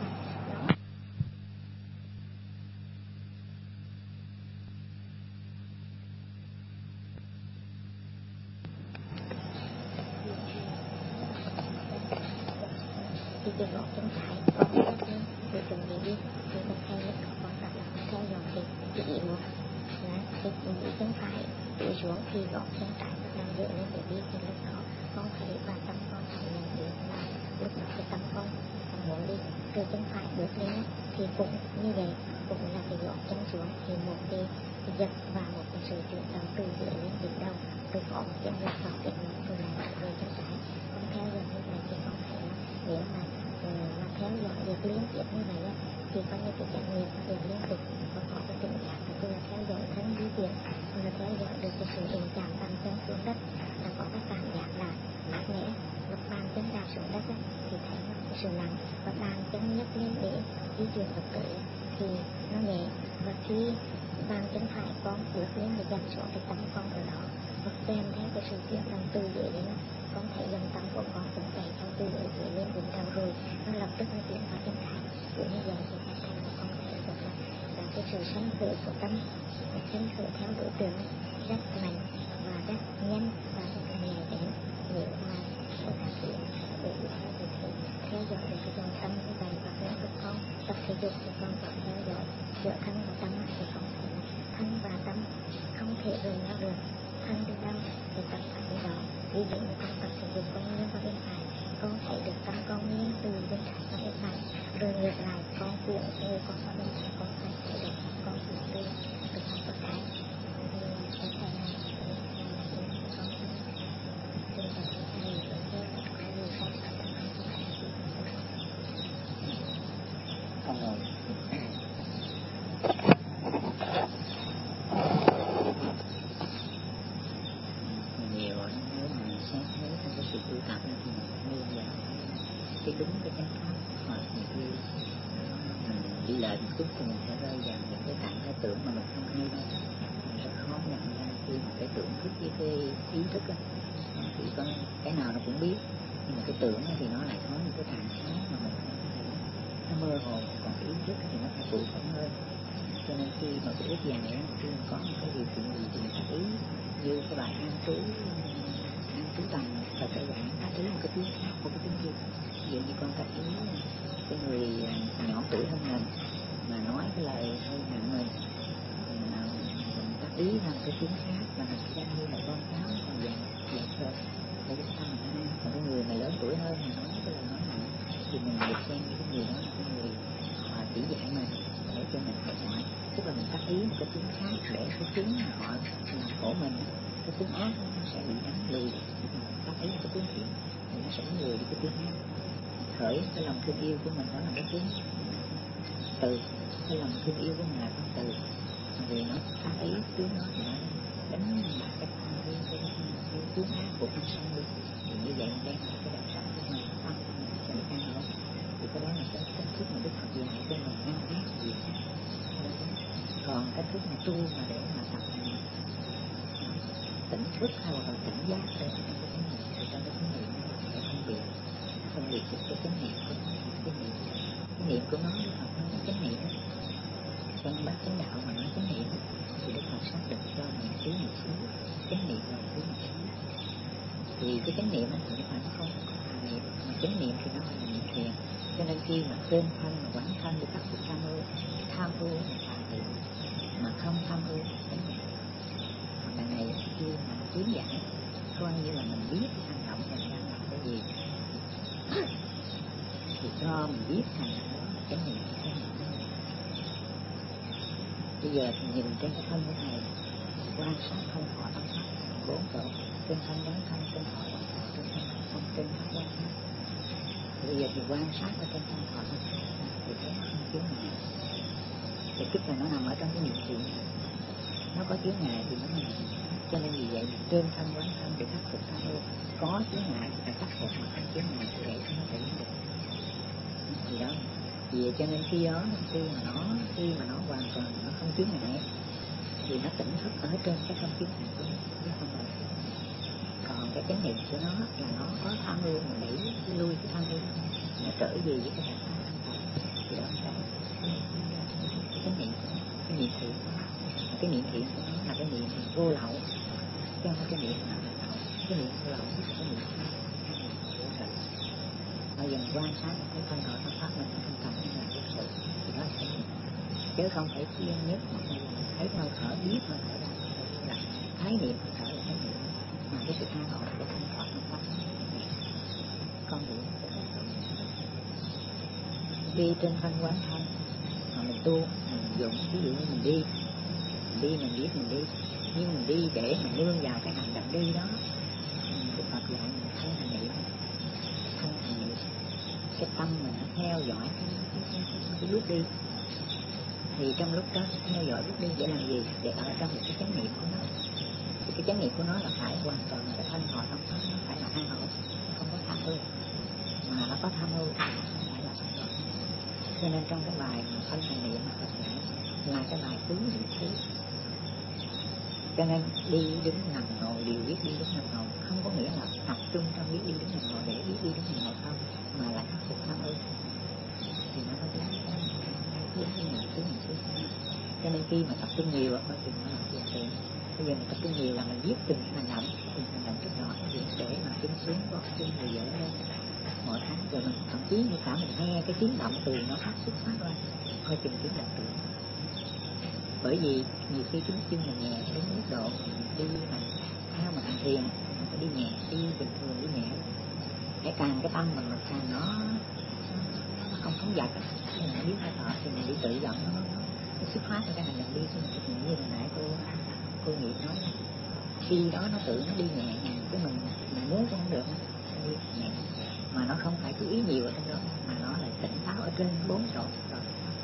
Thì cái góc chân trái con rất là để chuẩn bị đi thì con theo lực con tập là con theo dõi thì chỉ ý một là cái mũi chân phải tụi xuống thì góc chân trái bắt đầu dựa lên để đi thì lúc đó con thấy và tâm con thấy nhận biết là lúc đó cái tâm con con muốn đi từ chân phải bước lên thì cũng như vậy, cũng là cái góc chân xuống thì một cái giật và một cái sự chuyển động từ dưới lên đỉnh đầu, từ có một cái lực vào cái ngực từ lại về chân trái. Con theo dõi như vậy thì con thấy là nếu mà mà theo dõi việc liên tiếp như vậy thì có như cái trải nghiệm nó được liên tục và có cái tình trạng là vừa theo dõi thân di chuyển vừa theo dõi được cái sự đụng chạm bàn chân xuống đất, là có cái cảm giác là mát mẻ. Lúc bàn chân đạp xuống đất thì thấy nó cái sự nặng và bàn chân nhấc lên để di chuyển vật tử thì nó nhẹ, và khi bàn chân phải con bước lên để dần xuống cái tâm con ở đó và kèm theo cái sự chuyển động từ dưới đến con thấy dòng tâm của con cũng chạy theo từ dưới lên đỉnh đầu rồi nó lập tức nó chuyển vào chân phải. Cũng như vậy thì các thành của con thấy được là, là cái sự sanh khởi của tâm, cái sanh khởi theo đối tượng rất mạnh và rất nhanh và rất là nhẹ bén. Nếu mà các bạn chỉ để theo thì theo dõi được cái dòng tâm như vậy và theo các con tập thể dục thì con vẫn theo dõi giữa thân và tâm thì con thấy là thân và tâm không thể rời nhau được. Thân đi đâu thì tâm phải đi đó. Ví dụ như con tập thể dục con nghiêng qua bên phải, con thấy được tâm con nghiêng từ bên trái qua bên phải, rồi ngược lại con cuộn người con qua bên phải, con phải thấy được tâm con cuộn từ từ phải qua trái. Thì cái thầy này thì con tin tưởng thầy thầy cũng theo có nhiều sai sót trong con không phải là Không rồi. Nhiều nếu mà mình xét thấy trong cái sự tu tập thì mình nương vào cái đúng cái chánh pháp, hoặc nhiều khi mình đi lại một chút thì mình sẽ rơi vào những cái trạng thái tưởng mà mình không hay đâu, mình rất khó nhận ra khi mà cái tưởng thức với cái ý thức á, thì có cái nào nó cũng biết, nhưng mà cái tưởng thì nó lại có những cái trạng thái mà mình nó mơ hồ, còn cái ý thức thì nó phải cụ thể hơn. Cho nên khi mà cái ước dài á, khi mình có một cái điều kiện gì thì mình phải ý, như cái bài an trú an trú tầm là cái dạng ta ý một cái tiếng khác của cái tiếng kia. Ví dụ như con ta ý cái người nhỏ tuổi hơn mình mà nói cái lời hơi nặng mình, mình ta ý là cái tiếng khác và mình xem như là con cháu còn dạng dạng thôi để cái tâm mình an. Còn cái người mà lớn tuổi hơn mà nói cái lời nói nặng thì mình được xem như cái người đó là cái người họ chỉ dạy mình để cho mình học hỏi, tức là mình tác ý một cái tiếng khác để cái tiếng mà họ làm khổ mình, cái tiếng ác nó sẽ bị đánh lùi, tác ý một cái tiếng thiện thì nó sẽ lùi đi cái tiếng ác. Khởi cái lòng thương yêu của mình đó là cái tiếng từ, cái lòng thương yêu của mình là con từ, vì nó tác ý tiếng nó thì nó đánh lại cái cái cái cái tiếng ác của con sanh đi, thì như vậy mình đem lại cái đạo sống của mình tâm của mình sẽ được an ổn. Thì cái đó là cái cách thức mà Đức Phật dạy cho mình ngăn ác gì. Còn cách thức mà tu mà để mà tập tỉnh thức hay là tỉnh giác để trong cái chánh niệm, thì trong cái chánh niệm để phân biệt phân biệt được cái chánh niệm của cái niệm cái niệm của nó. Đức Phật nói chánh niệm trong bát chánh đạo mà nói chánh niệm thì Đức Phật xác định cho mình thứ một số chánh niệm là thứ một số. Thì cái chánh niệm thì Đức Phật nó không có tà niệm, mà chánh niệm thì nó là niệm thiền. Cho nên khi mà trên thân mà quán thân để khắc phục tham ưu, tham ưu là tà niệm, mà không tham ưu là chánh niệm. Còn đằng này khi mà tiến giải coi như là mình biết cái hành động mình đang làm cái gì thì cho mình biết hành động đó là chánh niệm. Bây giờ thì nhìn trên cái thân của thầy, quan sát không thọ tâm pháp bốn cỡ, trên thân quán thân, trên thọ quán thọ, trên thân thân, trên pháp quán pháp. Bây giờ thì quan sát ở trên thân thọ tâm pháp thì thấy nó không chướng ngại, thì tức là nó nằm ở trong cái niệm thiện. Nó có chướng ngại thì nó là niệm. Cho nên vì vậy trên thân quán thân để khắc phục tham ưu, có chướng ngại thì phải khắc phục, mà không chướng ngại thì để cho nó thể hiện được gì đó. Vì cho nên khi đó khi mà nó khi mà nó hoàn toàn nó không chướng ngại thì vì nó tỉnh thức ở trên cái trong kiến hành của mình chứ không phải. Còn cái chánh niệm của nó là nó có tham ưu mà đẩy lui cái tham ưu, nó trở về với cái hạt thì đó là cái chánh niệm, cái niệm thiện, cái niệm thiện của nó là cái niệm vô lậu, chứ không phải cái niệm nào là lậu. Cái niệm vô lậu tức là cái niệm vô sự. Bây giờ mình quan sát cái thân thọ tâm pháp mình nó không thành như là vô sự thì đó là cái niệm, chứ không phải chuyên nhất mà thấy hơi thở biết hơi thở ra là khái niệm hơi thở là cái niệm, mà cái sự tha hồ của thân thọ tâm pháp con hiểu. Khi trên thân quán thân mà mình tu mình dùng, ví dụ như mình đi mình đi mình biết mình đi, nhưng mình đi để mình nương vào cái hành động đi đó, Đức Phật dạy mình thân hành niệm, thân hành niệm, cái tâm mình nó theo dõi cái, cái, cái, cái, cái bước đi. Thì trong lúc đó theo dõi bước đi để làm gì? Để ở trong một cái chánh niệm của nó. Thì cái chánh niệm của nó là phải hoàn toàn là cái thân thọ tâm pháp, nó phải là an ổn, không có tham ưu, mà nó có tham ưu thì nó không phải là an ổn. Cho nên trong cái bài thân hành niệm là cái bài tứ niệm xứ. Cho nên đi đứng nằm ngồi đều biết đi đứng nằm ngồi, không có nghĩa là tập trung trong biết đi đứng nằm ngồi để biết đi đứng nằm ngồi không, mà là khắc phục tham ưu thì nó mới đến cái niệm xứ niệm xứ. Cho nên khi mà tập trung nhiều ở thì nó là hiện tượng. Bây giờ mình tập trung nhiều là mình biết từng hành động, từng hành động rất nhỏ để mà chứng xuống có cái người dễ lên mỗi tháng. Rồi mình thậm chí như cả mình nghe cái tiếng động từ nó phát xuất phát ra, coi chừng tiếng động từ. Bởi vì nhiều khi chúng chân mình nhẹ đến mức độ đi mình theo mà hành thiền mình phải đi nhẹ, đi bình thường đi nhẹ. Để càng cái tâm mình càng nó nó không phóng dật, mình biết hơi thở thì mình đi tự dẫn nó, nó, nó xuất phát ra cái hành động đi của mình. Như hồi nãy cô cô Nghị nói khi đó nó tự nó đi nhẹ nhàng, chứ mình mình muốn cũng không được, nó đi nhẹ mà nó không phải chú ý nhiều ở trong đó, mà nó là tỉnh táo ở trên bốn chỗ rồi.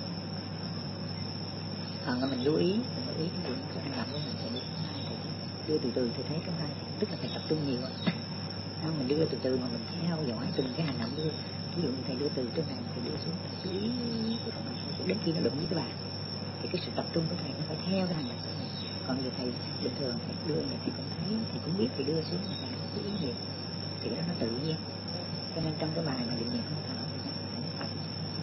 Còn là mình lưu ý, mình lưu ý cái cái hành động của mình sẽ đi đưa từ từ thì thấy cái này, tức là phải tập trung nhiều. Không, mình đưa từ từ mà mình theo dõi từng cái hành động đưa. Ví dụ thầy đưa từ trên này thì đưa xuống, chú ý đến khi nó đụng với cái bàn thì cái sự tập trung của thầy nó phải theo cái hành động của mình. Còn như thầy bình thường thầy đưa này thì cũng thấy, thì cũng biết thì đưa xuống mà thầy không chú ý nhiều thì đó nó tự nhiên. Cho nên trong cái bài mà định niệm hơi thở thì nó phải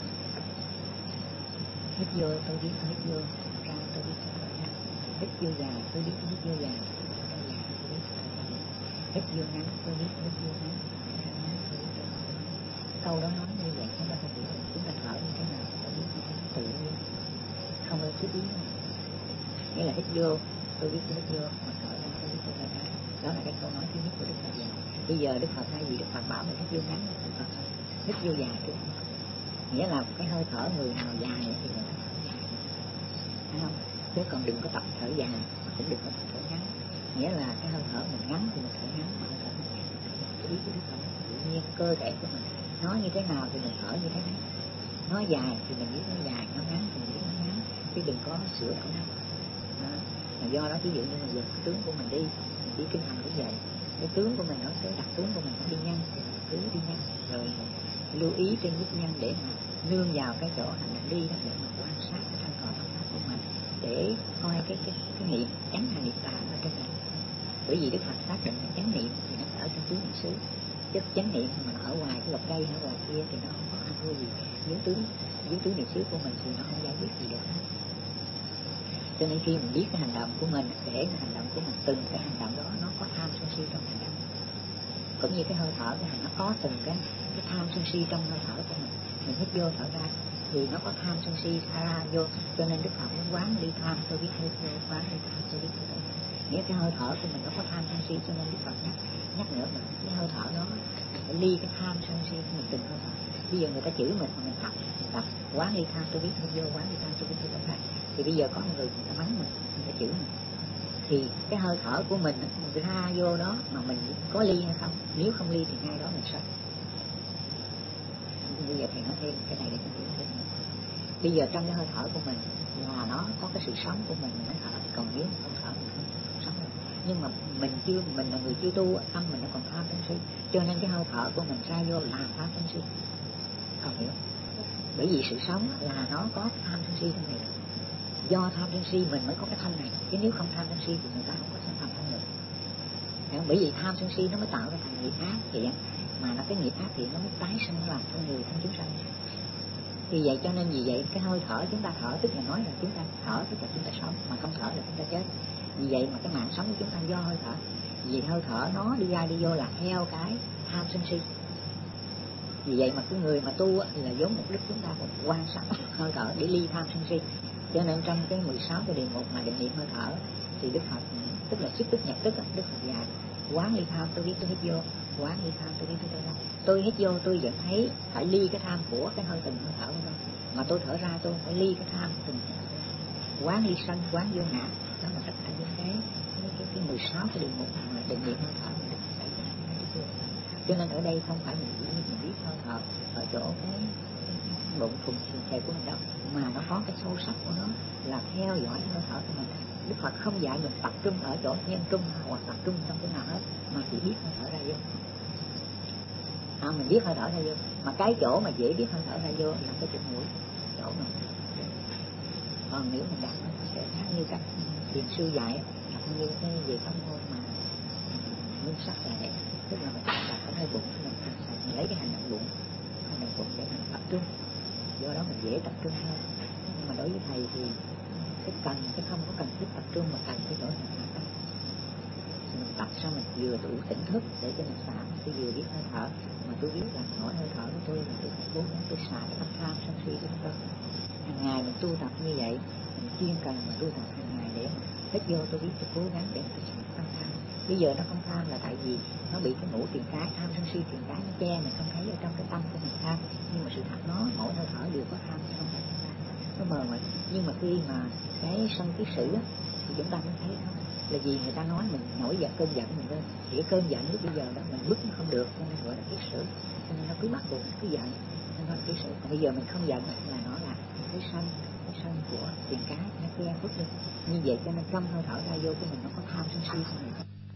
hít vô tôi biết hít vô, ra tôi biết thở ra, hít vô dài tôi biết hít vô dài, thở ra dài tôi biết thở ra, hít vô ngắn tôi biết hít vô ngắn, ra ngắn tôi biết thở ra. Câu đó nói như vậy chúng ta phải hiểu chúng ta thở như thế nào tôi biết như thế tự nhiên, không có chú ý nữa. Nghĩa là hít vô tôi biết hít vô, mà thở ra tôi biết thở ra. Đó là cái câu nói thứ nhất của Đức Phật dạy. Bây giờ Đức Phật hay gì Đức Phật bảo mình hít vô ngắn, Đức Phật hít vô dài trước. Nghĩa là cái hơi thở người nào dài thì người ta thở dài, thấy không? Chứ còn đừng có tập thở dài, cũng đừng có tập thở ngắn. Nghĩa là cái hơi thở mình ngắn thì mình thở ngắn, mà hơi thở mình dài thì mình thở. Cái ý của Đức Phật tự nhiên cơ thể của mình nó như thế nào thì mình thở như thế đấy. Nó dài thì mình biết nó dài, nó ngắn thì mình biết nó ngắn, chứ đừng có sửa đổi nó. Mà do đó ví dụ như mình dùng cái tướng của mình đi, mình đi kinh hành cũng vậy. Cái tướng của mình nó, cái đặc tướng của mình nó đi nhanh thì mình cứ đi nhanh, rồi lưu ý trên bước nhanh để mà nương vào cái chỗ hành động đi đó để mà quan sát cái thân thọ tâm pháp của mình, để coi cái cái cái niệm chánh hay niệm tà ở trên này. Bởi vì Đức Phật xác định là chánh niệm thì nó ở trong tứ niệm xứ, chứ chánh niệm mà ở ngoài cái lọc cây ở ngoài kia thì nó không có ăn thua gì dưới tứ dưới tứ niệm xứ của mình thì nó không giải quyết gì được. Cho nên khi mình biết cái hành động của mình, để cái hành động của mình từng cái hành động đó nó có tham sân si trong hành động, cũng như cái hơi thở của mình nó có từng cái cái tham sân si trong hơi thở của mình. Mình hít vô thở ra thì nó có tham sân si ra vô, cho nên Đức Phật muốn quán đi tham tôi biết hít vô, quán đi tham tôi biết thở ra. Nghĩa cái hơi thở của mình nó có tham sân si, cho nên Đức Phật nhắc nhắc nhở mình cái hơi thở đó mình phải ly cái tham sân si của mình từng hơi thở. Bây giờ người ta chửi mình mà mình tập mình tập quán đi tham tôi biết hít vô, quán đi tham tôi biết thở ra, thì bây giờ có một người người ta mắng mình, người ta chửi mình, thì cái hơi thở của mình mình ra vô đó mà mình có ly hay không? Nếu không ly thì ngay đó mình sai. Bây giờ thầy nói thêm cái này để mình hiểu thêm. Bây giờ trong cái hơi thở của mình là nó có cái sự sống của mình mình mới thở, còn nếu mình không thở mình không, không sống được. Nhưng mà mình chưa mình là người chưa tu, tâm mình nó còn tham sân si, cho nên cái hơi thở của mình ra vô là tham sân si. Còn hiểu? Bởi vì sự sống là nó có tham sân si trong này. do tham sân si mình mới có cái thân này, chứ nếu không tham sân si thì người ta không có sanh thành thân được. Bởi vì tham sân si nó mới tạo ra thành nghiệp ác thiện, mà nó cái nghiệp ác thiện nó mới tái sinh làm con người thân chúng sanh. Vì vậy cho nên vì vậy cái hơi thở chúng ta thở tức là nói là chúng ta thở tức là chúng ta sống, mà không thở là chúng ta chết. Vì vậy mà cái mạng sống của chúng ta do hơi thở. Vì hơi thở nó đi ra đi vô là theo cái tham sân si. Vì vậy mà cái người mà tu là vốn mục đích chúng ta phải quan sát hơi thở để ly tham sân si. Cho nên trong cái mười sáu cái điều một mà định niệm hơi thở thì Đức Phật tức là xích tức nhập tức Đức Phật dạy quán ly tham, tôi biết tôi hít vô, quán ly tham tôi biết tôi ra. Tôi hít vô tôi vẫn thấy phải ly cái tham của cái hơi từng hơi thở của tôi, mà tôi thở ra tôi phải ly cái tham từng quán ly sân, quán vô ngã. Đó là tất cả những cái cái cái, cái mười sáu cái điều một mà định niệm hơi thở. Cho nên ở đây không phải mình chỉ mình biết hơi thở ở chỗ cái bụng thùng thùng thể của mình đâu, mà nó có cái sâu sắc của nó là theo dõi hơi thở của mình. Đức Phật không dạy mình tập trung ở chỗ nhân trung hoặc tập trung trong cái nào hết, mà chỉ biết hơi thở ra vô. À, mình biết hơi thở ra vô, mà cái chỗ mà dễ biết hơi thở ra vô là cái chỗ mũi, chỗ mà. Còn nếu mình đặt nó sẽ khác như các thiền sư dạy, không như cái gì pháp môn mà nguyên sắc là đẹp, tức là mình đặt ở nơi bụng mình, mình lấy cái hành động bụng, hành động bụng để mình tập trung, do đó mình dễ tập trung hơn. Nhưng mà đối với thầy thì cái cần, cái không có cần thiết tập trung mà cần cái chỗ mình tập. Mình tập sao mình vừa đủ tỉnh thức để cho mình xả, tôi vừa biết hơi thở, mà tôi biết là mỗi hơi thở của tôi là tôi phải cố gắng tôi xả cái tâm tham sân si của tôi. Hàng ngày mình tu tập như vậy, mình chuyên cần mà tu tập hàng ngày để hết vô tôi biết tôi cố gắng để tôi xả tâm tham. Bây giờ nó không tham là tại vì nó bị cái ngũ tiền cái, tham sân si tiền cái nó che mình không thấy ở trong cái tâm của mình tham. Nhưng mà sự thật nó mỗi hơi thở đều có tham, không phải tham, nó mờ mịt. Nhưng mà khi mà cái sân cái sử á, thì chúng ta mới thấy không, là vì người ta nói mình nổi giận cơn giận mình lên, thì cái cơn giận lúc bây giờ đó mình bức nó không được, cho nên gọi là cái sử, cho nên nó cứ bắt buộc cứ giận, nên nó cái sử. Còn bây giờ mình không giận là nó là cái sân, cái sân của tiền cái nó che khuất đi. Như vậy cho nên trong hơi thở ra vô của mình nó có tham sân si của mình.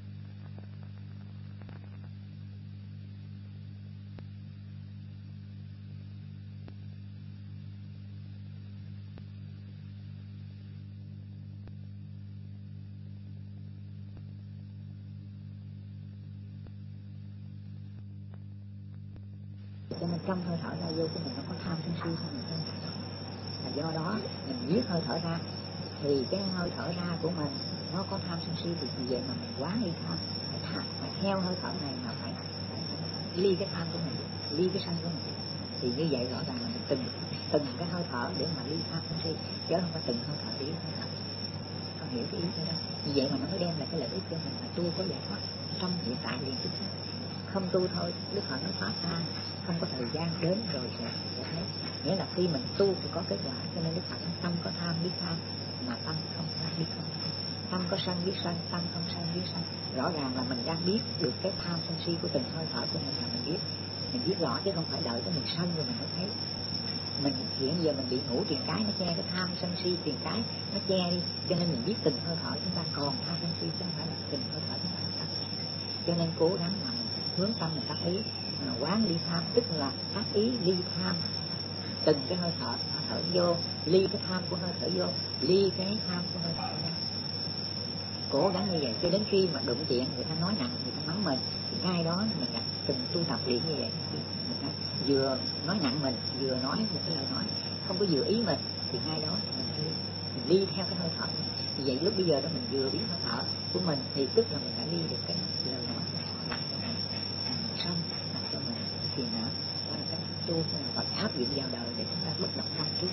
Cho nên trong hơi thở ra vô của mình nó có tham sân si của mình không? Là do đó mình viết hơi thở ra thì cái hơi thở ra của mình nó có tham sân si, thì vì vậy mà mình quá ly tham, phải tham, phải theo hơi thở này mà phải, phải, phải ly cái tham của mình, ly cái sân của mình. Thì như vậy rõ ràng là mình từng từng cái hơi thở để mà ly tham sân si, chứ không phải từng hơi thở để ly hơi thở. Con hiểu cái ý thế đó. Vì vậy mà nó mới đem lại cái lợi ích cho mình là tu có giải thoát trong hiện tại liền tức khắc. Không tu thôi, Đức Phật nó phát ra, không có thời gian đến rồi sẽ, sẽ thấy. Nghĩa là khi mình tu thì có kết quả, cho nên Đức Phật nó tâm có tham biết tham, mà tâm không tham biết không. Tâm có sân biết sân, tâm không sân biết sân. Rõ ràng là mình đang biết được cái tham sân si của từng hơi thở của mình là mình biết. Mình biết rõ chứ không phải đợi tới mình sân rồi mình mới thấy. Mình hiện giờ mình bị ngủ tiền cái nó che cái tham sân si tiền cái nó che đi, cho nên mình biết từng hơi thở chúng ta còn tham sân si chứ không phải là từng hơi thở chúng ta không tham. Cho nên cố gắng mà mình hướng tâm mình tác ý mà quán ly tham, tức là tác ý ly tham từng cái hơi thở, thở vô ly cái tham của hơi thở vô, ly cái tham của hơi thở ra. Cố gắng như vậy cho đến khi mà đụng chuyện người ta nói nặng, người ta mắng mình thì ngay đó mình đặt từng tu tập liền như vậy. Người ta vừa nói nặng mình, vừa nói một cái lời nói không có vừa ý mình thì ngay đó mình ly, mình ly theo cái hơi thở. Thì vậy lúc bây giờ đó mình vừa biết hơi thở của mình thì tức là mình đã ly được cái lời nói làm cho mình xong, làm cho mình thiền não. Đó là cách tu của mình Phật áp dụng vào đời để chúng ta bất động tâm trước.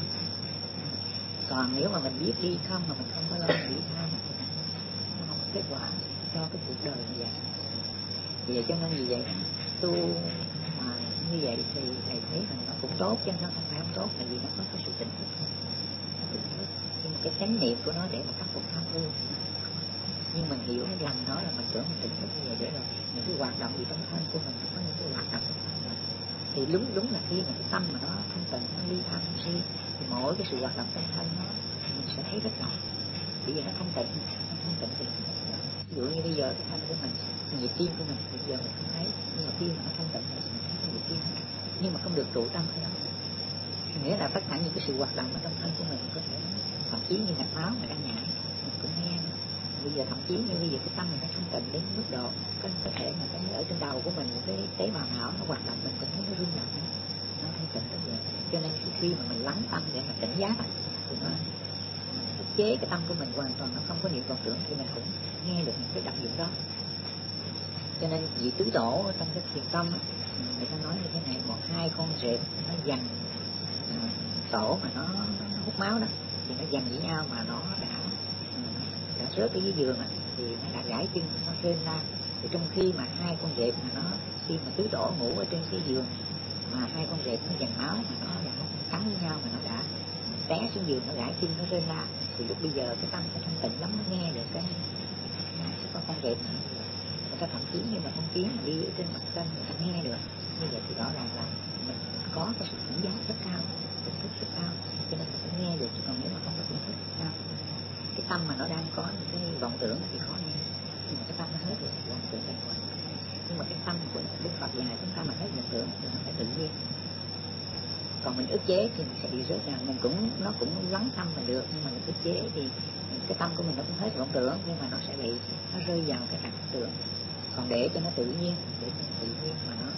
Còn nếu mà mình biết đi không mà mình không có lo nghĩ tham thì nó không có kết quả cho cái cuộc đời như vậy. Vì vậy cho nên vì vậy tu mà như vậy thì thầy thấy rằng nó cũng tốt, chứ nó không phải không tốt, tại vì nó có cái sự tỉnh thức thôi. Tỉnh thức, nhưng mà cái chánh niệm của nó để mà khắc phục tham ưu. Nhưng mình hiểu lầm nó là mình tưởng mình tỉnh thức như vậy để rồi những cái hoạt động gì trong thân của mình, có những cái hoạt động trong thân mình. Thì đúng đúng là khi mà cái tâm mà nó thanh tịnh, nó ly tham sân si thì mỗi cái sự hoạt động trong thân nó mình sẽ thấy rất rõ. Bởi vì nó thanh tịnh, nó thanh tịnh thì mình thấy rõ. Ví dụ như bây giờ cái thân của mình, nhịp tim của mình bây giờ mình không thấy, nhưng mà khi mà nó thanh tịnh thì mình thấy cái nhịp tim. Nhưng mà không được trụ tâm ở đó. Nghĩa là tất cả những cái sự hoạt động ở trong thân của mình có thể làm chí như mạch máu mà đang nhảy mình cũng nghe. Bây giờ thậm chí như bây giờ cái tâm mình nó thanh tịnh đến mức độ có, có thể mà cái ở trên đầu của mình cái tế bào não nó hoạt động mình cũng thấy nó rung động, nó thanh tịnh tới vậy. Cho nên khi mà mình lắng tâm để mà tỉnh giác thì nó ức chế cái tâm của mình hoàn toàn, nó không có niệm vọng tưởng thì mình cũng nghe được những cái đặc dụng đó. Cho nên vị tứ tổ ở trong cái thiền tâm người ta nói như thế này, một hai con rệp nó giành tổ mà nó, nó hút máu đó thì nó giành với nhau mà nó đã đã rớt ở dưới giường á, thì nó đã gãy chân nó rên ra. Thì trong khi mà hai con rệp mà nó khi mà tứ tổ ngủ ở trên cái giường mà hai con rệp nó giành máu mà nó đã cắn với nhau mà nó đã té xuống giường, nó gãy chân nó rên ra, thì lúc bây giờ cái tâm nó thanh tịnh lắm, nó nghe được cái có con rệp người ta thậm chí như là con kiến mà đi ở trên mặt đất người ta nghe được. Như vậy thì rõ ràng là mình có cái sự tỉnh giác rất cao, tỉnh thức rất cao, cho nên mình cũng nghe được. Chứ còn nếu mà không có tỉnh thức cao, cái tâm mà nó đang có những cái vọng tưởng thì khó nghe, nhưng mà cái tâm nó hết rồi thì vọng tưởng thành quả. Nhưng mà cái tâm của Đức Phật dạy chúng ta mà hết vọng tưởng thì nó phải tự nhiên. Còn mình ức chế thì mình sẽ bị rớt ra. Mình cũng nó cũng lắng tâm mình được, nhưng mà mình ức chế thì cái tâm của mình nó cũng hết vọng tưởng, nhưng mà nó sẽ bị nó rơi vào cái trạng tưởng. Còn để cho nó tự nhiên, để cho nó tự nhiên mà nó,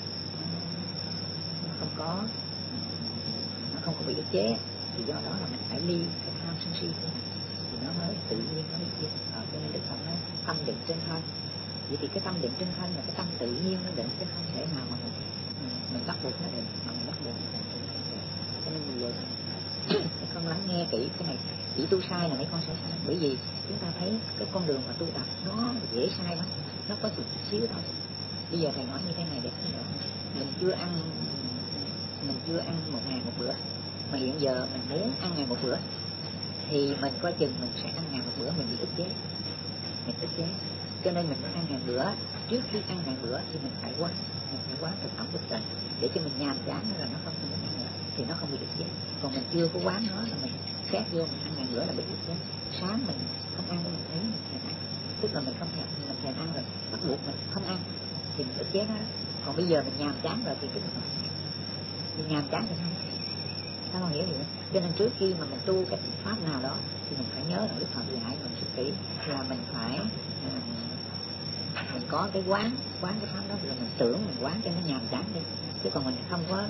nó không có nó không có bị ức chế, thì do đó là mình phải ly cái tham sân si của mình thì nó mới tự nhiên, nó mới yên. Ờ, cho nên Đức Phật nói tâm định trên thân. Vậy thì cái tâm định trên thân là cái tâm tự nhiên nó định, chứ không thể nào mà mình mình bắt buộc nó định, mà mình bắt buộc nó định. Cho nên vì vậy mấy con lắng nghe kỹ cái này, chỉ tu sai là mấy con sẽ sai. Bởi vì chúng ta thấy cái con đường mà tu tập nó dễ sai lắm, nó có chút xíu thôi. Bây giờ thầy nói như thế này để thấy rõ, mình chưa ăn mình chưa ăn một ngày một bữa, mà hiện giờ mình muốn ăn ngày một bữa thì mình coi chừng mình sẽ ăn ngày một bữa, mình bị ức chế, mình ức chế. Cho nên mình muốn ăn ngày bữa, trước khi ăn ngày bữa thì mình phải quán, mình phải quán thực phẩm của trời để cho mình nhàm chán là nó không có ăn nữa, thì nó không bị ức chế. Còn mình chưa có quán nó là mình khét vô mình ăn ngày bữa là bị ức chế. Sáng mình không ăn mình thấy mình thèm ăn, tức là mình không thèm, mình thèm ăn rồi bắt buộc mình không ăn thì mình ức chế nó. Còn bây giờ mình nhàm chán rồi thì cái mình nhàm chán thì không, sao không hiểu gì nữa. Cho nên trước khi mà mình tu cái pháp nào đó thì mình phải nhớ là Đức Phật dạy mình suy kỹ là mình phải uh, mình có cái quán quán cái pháp đó, là mình tưởng mình quán cho nó nhàm chán đi, chứ còn mình không có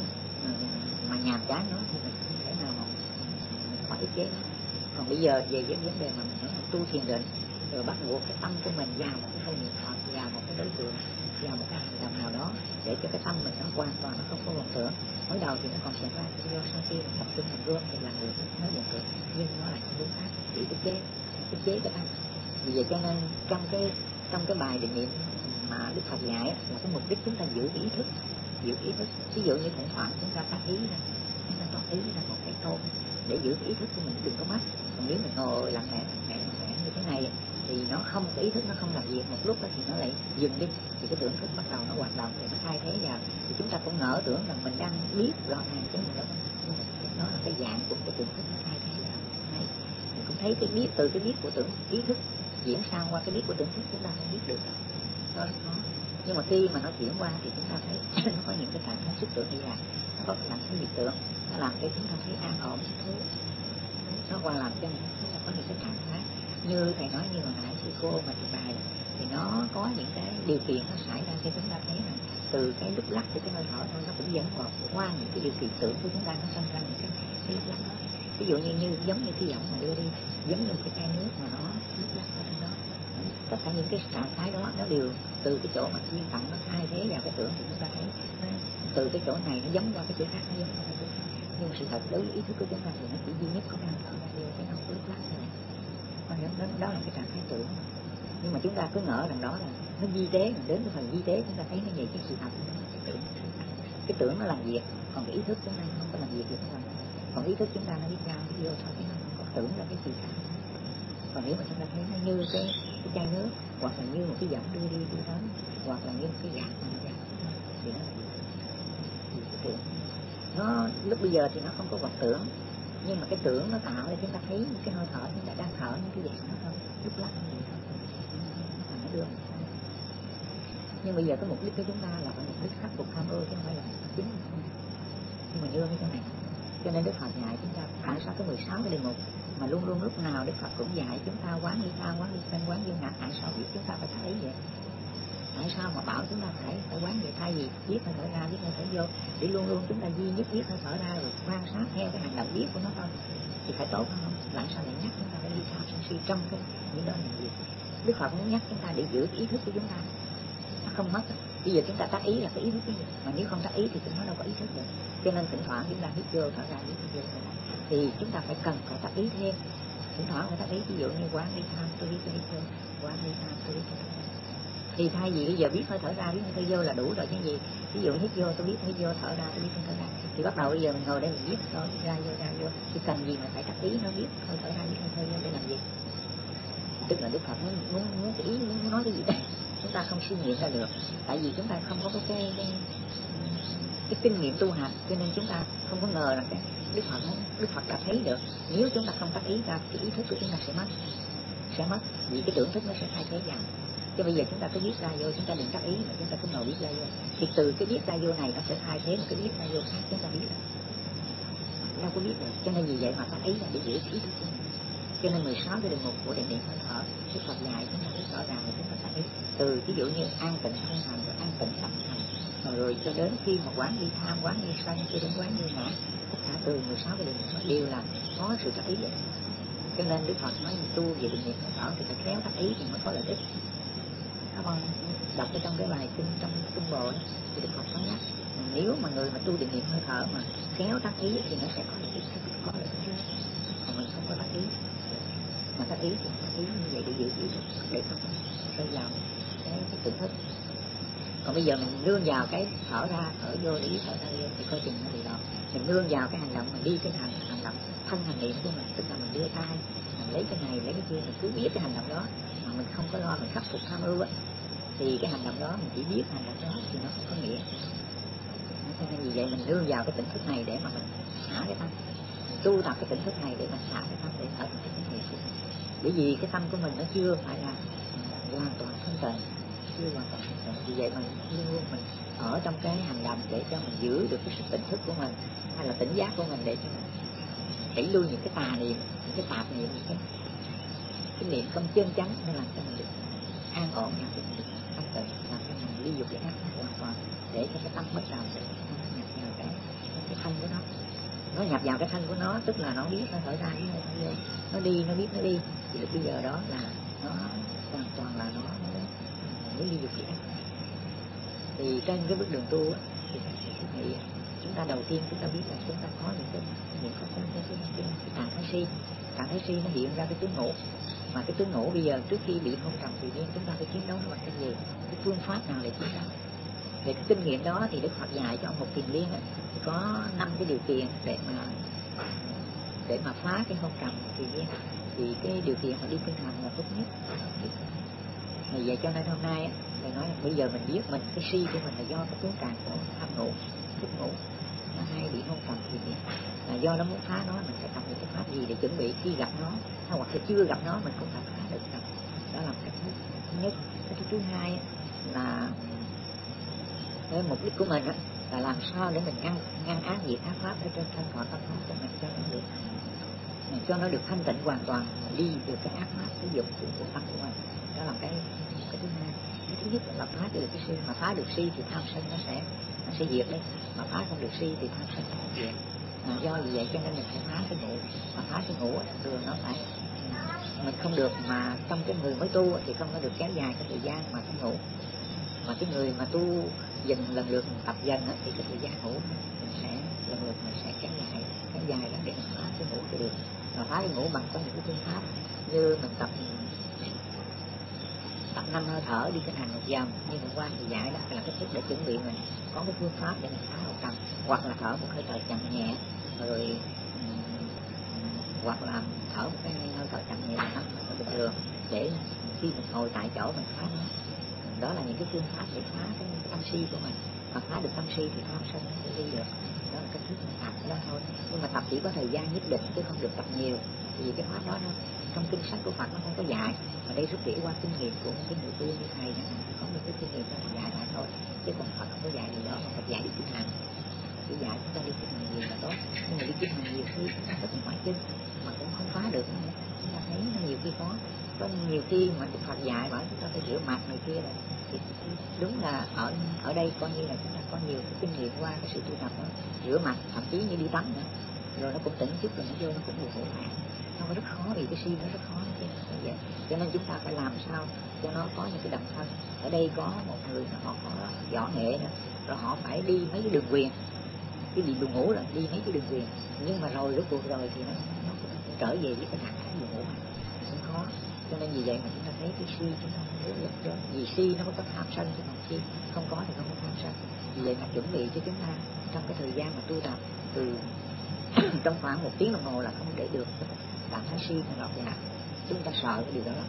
uh, mà nhàm chán nó thì mình không thể nào mà mình khỏi ức chế nó. Còn bây giờ về cái vấn đề mà mình nói là tu thiền định rồi bắt buộc cái tâm của mình vào một cái công niệm Phật, vào một cái đối tượng, vào một cái hành động nào đó để cho cái tâm mình nó hoàn toàn nó không có vọng tưởng. Mới đầu thì nó còn xảy ra do sau khi mình tập trung mình gom thì làm được nó vọng tưởng, nhưng nó là cái hướng khác bị ức chế, ức chế cái tâm. Vì vậy cho nên trong cái trong cái bài định niệm mà Đức Phật dạy là cái mục đích chúng ta giữ ý thức, giữ ý thức. Ví dụ như thỉnh thoảng chúng ta tác ý ra, chúng ta toát ý ra một cái câu để giữ ý thức của mình đừng có mất. Còn nếu mình ngồi lặng lẽ lặng lẽ lặng lẽ như thế này thì nó không, cái ý thức nó không làm việc, một lúc đó thì nó lại dừng đi, thì cái tưởng thức bắt đầu nó hoạt động thì nó thay thế vào, thì chúng ta cũng ngỡ tưởng rằng mình đang biết rõ ràng chứ mình đâu có. Nó là cái dạng của cái tưởng thức nó thay thế vào. Mình cũng thấy cái biết, từ cái biết của tưởng ý thức chuyển sang qua cái biết của tưởng thức chúng ta không biết được đó, đó. Nhưng mà khi mà nó chuyển qua thì chúng ta thấy nó có những cái trạng thái xúc tưởng như là nó có cái trạng thái nghiệp tượng, nó làm cho chúng ta thấy an ổn, thích thú, nó qua làm cho mình chúng ta có những cái trạng thái như thầy nói, như hồi nãy sư cô mà trình bày thì nó có những cái điều kiện nó xảy ra cho chúng ta thấy là từ cái lúc lắc của cái hơi thở thôi nó cũng dẫn vào qua những cái điều kiện tưởng của chúng ta nó sinh ra những cái cái lúc lắc đó. Ví dụ như, như giống như cái giọng mà đưa đi, giống như một cái chai nước mà nó lúc lắc ở trong đó, tất cả những cái trạng thái đó nó đều từ cái chỗ mà duyên tặng nó thay thế vào cái tưởng thì chúng ta thấy nó, từ cái chỗ này nó giống qua cái chỗ khác, nó giống qua cái chỗ khác. Nhưng mà sự thật đối với ý thức của chúng ta thì nó chỉ duy nhất có cái hơi thở ra điều cái nào lúc lắc thôi. Đó, đó là cái trạng thái tưởng. Nhưng mà chúng ta cứ ngỡ rằng đó là nó di tế, mình đến cái phần di tế chúng ta thấy nó vậy, cái sự thật cái tưởng, cái tưởng nó làm việc, còn cái ý thức chúng ta không có làm việc được không. Còn ý thức chúng ta nó biết ra biết vô thôi, chứ nó không có tưởng là cái sự khác. Còn nếu mà chúng ta thấy nó như cái, cái chai nước, hoặc là như một cái giọng đưa đi đưa tới, hoặc là như một cái gạt mà gạt thì nó là cái tưởng. Nó lúc bây giờ thì nó không có vọng tưởng, nhưng mà cái tưởng nó tạo để chúng ta thấy cái hơi thở chúng ta đang thở như cái dạng nó thôi, lúc lắc như vậy thôi, nó đưa. Nhưng bây giờ cái mục đích của chúng ta là phải mục đích khắc phục tham ưu chứ không phải là chính. Nhưng mà đưa cái chỗ này, cho nên Đức Phật dạy chúng ta tại sao cái mười sáu cái đề mục mà luôn luôn lúc nào Đức Phật cũng dạy chúng ta quán ly tham, quán ly sân, quán vô ngã. Tại sao biết chúng ta phải thấy vậy? Tại sao mà bảo chúng ta phải phải quán vậy? Thay vì biết hơi thở ra, biết hơi thở vô, để luôn luôn chúng ta duy nhất biết hơi thở ra rồi quan sát theo cái hành động biết của nó thôi, thì phải tốt không? Tại sao lại nhắc chúng ta phải ly tham sân si trong cái những đó là gì? Đức Phật muốn nhắc chúng ta để giữ cái ý thức của chúng ta nó không mất. Bây giờ chúng ta tác ý là cái ý thức cái gì? Mà nếu không tác ý thì chúng nó đâu có ý thức được. Cho nên thỉnh thoảng chúng ta hít vô thở ra, hít vô thở ra, thì chúng ta phải cần phải tác ý thêm. Thỉnh thoảng phải tác ý, ví dụ như quán ly tham, tôi biết tôi hít vô, quán ly tham, tôi biết tôi hít vô. Thì thay vì bây giờ biết hơi thở ra, biết hơi thở vô là đủ rồi chứ gì. Ví dụ hít vô, tôi biết hít vô, thở ra, tôi biết hơi thở ra. Thì bắt đầu bây giờ mình ngồi đây mình biết thôi, ra vô ra vô. Thì cần gì mà phải tác ý nó biết hơi thở ra, biết hơi thở vô để làm gì? Tức là Đức Phật muốn muốn muốn cái ý muốn nói cái gì đây? Chúng ta không suy nghiệm ra được, tại vì chúng ta không có cái cái, cái, cái kinh nghiệm tu hành, cho nên chúng ta không có ngờ là cái Đức Phật Đức Phật đã thấy được. Nếu chúng ta không tác ý ra, cái ý thức của chúng ta sẽ mất, sẽ mất, vì cái tưởng thức nó sẽ thay thế dần. Chứ bây giờ chúng ta cứ biết ra vô, chúng ta đừng tác ý mà chúng ta cứ ngồi biết ra vô, thì từ cái biết ra vô này nó sẽ thay thế một cái biết ra vô khác, chúng ta biết được, đâu có biết được. Cho nên vì vậy mà tác ý là để giữ ý thức của mình. Cho nên mười sáu cái đề mục của định niệm hơi thở, Đức Phật dạy chúng ta biết rõ ràng là chúng ta tác ý từ ví dụ như an tịnh thân hành, rồi an tịnh tâm hành, rồi cho đến khi mà quán ly tham, quán ly sân, cho đến quán ly ngã, tất cả từ mười sáu cái đề mục đều là có sự tác ý vậy. Cho nên Đức Phật nói tu về định niệm hơi thở thì phải khéo tác ý thì mới có lợi ích. Các bạn đọc ở trong cái bài kinh trong Trung Bộ ấy, thì Đức Phật có nhắc nếu mà người mà tu định niệm hơi thở mà khéo tác ý thì nó sẽ có lợi ích, có lợi ích. Còn mình không có tác ý, mà tác ý thì tác ý như vậy để giữ ý để không rơi vào cái, cái tỉnh thức. Còn bây giờ mình nương vào cái thở ra thở vô để ý thở ra vô thì coi chừng nó bị lọt. Mình nương vào cái hành động mình đi cái hành hành động thân hành niệm của mình, tức là mình đưa tay, mình lấy cái này lấy cái kia, mình cứ biết cái hành động đó mà mình không có lo mình khắc phục tham ưu á, thì cái hành động đó mình chỉ biết hành động đó thì nó không có nghĩa. Cho nên vì vậy mình nương vào cái tỉnh thức này để mà mình xả cái tâm, mình tu tập cái tỉnh thức này để mình xả cái tâm để thở cái tỉnh thức. Bởi vì cái tâm của mình nó chưa phải là hoàn toàn thanh tịnh, chưa hoàn toàn thanh tịnh. Vì vậy mình luôn luôn mình ở trong cái hành động để cho mình giữ được cái sự tỉnh thức của mình hay là tỉnh giác của mình, để cho mình đẩy lui những cái tà niệm, những cái tạp niệm, những cái, cái niệm không chân chánh, nó làm cho mình được an ổn, làm cho mình được thanh tịnh, làm cho mình ly dục cái ác hoàn toàn, để cho cái tâm bất động, để cái tâm nhập vào cái cái thân của nó. Nó nhập vào cái thân của nó, tức là nó biết nó thở ra với nó thở vô, nó đi nó biết nó đi, thì lúc bây giờ đó là nó hoàn toàn là nó mới ly dục cái ác. Thì trên cái bước đường tu á, thì nghĩ chúng ta đầu tiên chúng ta biết là chúng ta có những cái những cái cái cái cái, cái, cái tạng thái si, tạng thái si nó hiện ra cái tướng ngộ, mà cái tướng ngộ bây giờ trước khi bị hôn trầm tự nhiên chúng ta phải chiến đấu nó bằng cái gì, cái phương pháp nào để chiến đấu. Về cái kinh nghiệm đó thì Đức Phật dạy cho ông Mục Kiền Liên á, có năm cái điều kiện để mà để mà phá cái hôn trầm tự nhiên. Thì cái điều kiện mà đi kinh hành là tốt nhất. Vì vậy cho nên hôm nay thầy nói là bây giờ mình biết mình cái si của mình là do cái tướng trạng của tham ngủ, thức ngủ, nó hay bị hôn trầm tự nhiên, là do nó muốn phá nó, mình phải tập những cái pháp gì để chuẩn bị khi gặp nó, hay hoặc là chưa gặp nó mình cũng phải phá được. Đó là cái thứ nhất. Cái thứ hai là cái mục đích của mình á, là làm sao để mình ngăn ngăn ác diệt ác pháp ở trên thân thọ tâm pháp của mình cho nó được cho nó được thanh tịnh hoàn toàn, đi được cái ác pháp sử dụng của, của tâm của mình. Đó là cái cái thứ hai. Cái thứ nhất là phá được cái si, mà phá được si thì tham sân nó sẽ nó sẽ diệt đấy, mà phá không được si thì tham sân nó không diệt. À, do vì vậy cho nên mình phải phá cái ngũ, mà phá cái ngũ thường nó phải mình không được, mà trong cái người mới tu thì không có được kéo dài cái thời gian mà cái ngũ, mà cái người mà tu dần lần lượt mình tập dần thì cái thời gian ngủ mình sẽ lần lượt mình sẽ kéo dài kéo dài ra để mình phá cái ngủ cho được. Và phá cái ngủ bằng có những cái phương pháp như mình tập tập năm hơi thở đi kinh hành một vòng như hôm qua thì dạy đó là cái thức để chuẩn bị mình có cái phương pháp để mình phá một tầm, hoặc là thở một hơi thở chậm nhẹ rồi hoặc là thở một cái hơi thở chậm nhẹ nó bình thường để khi mình ngồi tại chỗ mình phá nó. Đó là những cái phương pháp để phá cái tâm si của mình, mà phá được tâm si thì tham sân nó sẽ đi được. Đó là cái thức mình tập đó thôi, nhưng mà tập chỉ có thời gian nhất định chứ không được tập nhiều, vì cái pháp đó nó trong kinh sách của Phật nó không có dạy, mà đây rút tỉa qua kinh nghiệm của cái người tu như thầy đó, có những cái kinh nghiệm đó dạy lại thôi, chứ còn Phật không có dạy gì đó, mà Phật dạy đi kinh hành, chỉ dạy chúng ta đi kinh hành nhiều là tốt, nhưng mà đi kinh hành nhiều khi chúng ta có thể hỏi kinh mà cũng không phá được. Chúng ta thấy nó nhiều khi có có nhiều khi mà Đức Phật dạy bảo chúng ta phải rửa mặt này kia này, thì đúng là ở ở đây coi như là chúng ta có nhiều cái kinh nghiệm qua cái sự tu tập đó, rửa mặt thậm chí như đi tắm nữa, rồi nó cũng tỉnh chút rồi nó vô nó cũng buồn khổ hạn, nó rất khó vì cái si nó rất khó như vậy. Cho nên chúng ta phải làm sao cho nó có những cái đậm thân. Ở đây có một người họ có võ nghệ nữa, rồi họ phải đi mấy cái đường quyền, cái bị buồn ngủ rồi đi mấy cái đường quyền, nhưng mà rồi rốt cuộc rồi thì nó nó cũng trở về với cái trạng thái buồn ngủ cũng khó. Cho nên vì vậy mà chúng ta thấy cái si chúng ta rất là lớn, vì si nó có tham sân chứ không si không có thì không có tham sân. Vì vậy mà chuẩn bị cho chúng ta trong cái thời gian mà tu tập từ trong khoảng một tiếng đồng hồ là không để được trạng thái si nó lọt vào. Chúng ta sợ cái điều đó lắm.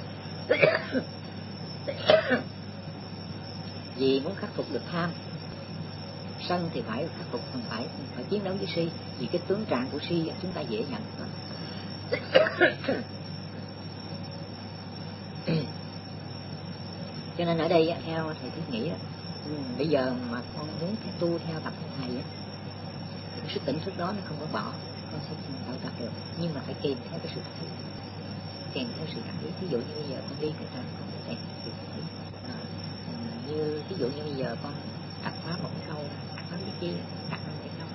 Vì muốn khắc phục được tham sân thì phải khắc phục, không phải phải chiến đấu với si, vì cái tướng trạng của si chúng ta dễ nhận. Cho nên ở đây theo thầy Thiết nghĩ, bây giờ mà con muốn tu theo tập của thầy, cái sức tỉnh thức đó nó không có bỏ, con sẽ tạo tập được, nhưng mà phải kèm theo cái sự thật, kèm theo sự thật. Ví dụ như bây giờ con đi cái trận con phải kèm à, như ví dụ như bây giờ con đặt pháp một cái câu, đặt pháp cái kia, đặt một cái câu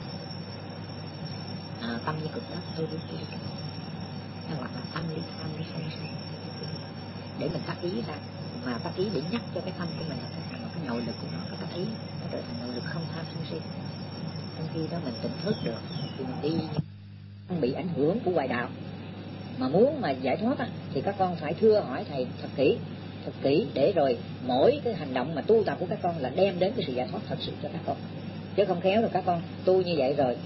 à, tâm như cực đất tôi đi đi cái hoặc là tâm đi tham đi sân si, để mình tác ý ra, mà tác ý để nhắc cho cái tâm của mình là cái, cái nội lực của nó, cái tác ý nó trở thành nội lực không tham sân si. Trong khi đó mình tỉnh thức được thì mình đi không bị ảnh hưởng của ngoại đạo. Mà muốn mà giải thoát á, thì các con phải thưa hỏi thầy thật kỹ, thật kỹ để rồi mỗi cái hành động mà tu tập của các con là đem đến cái sự giải thoát thật sự cho các con. Chứ không khéo rồi các con tu như vậy rồi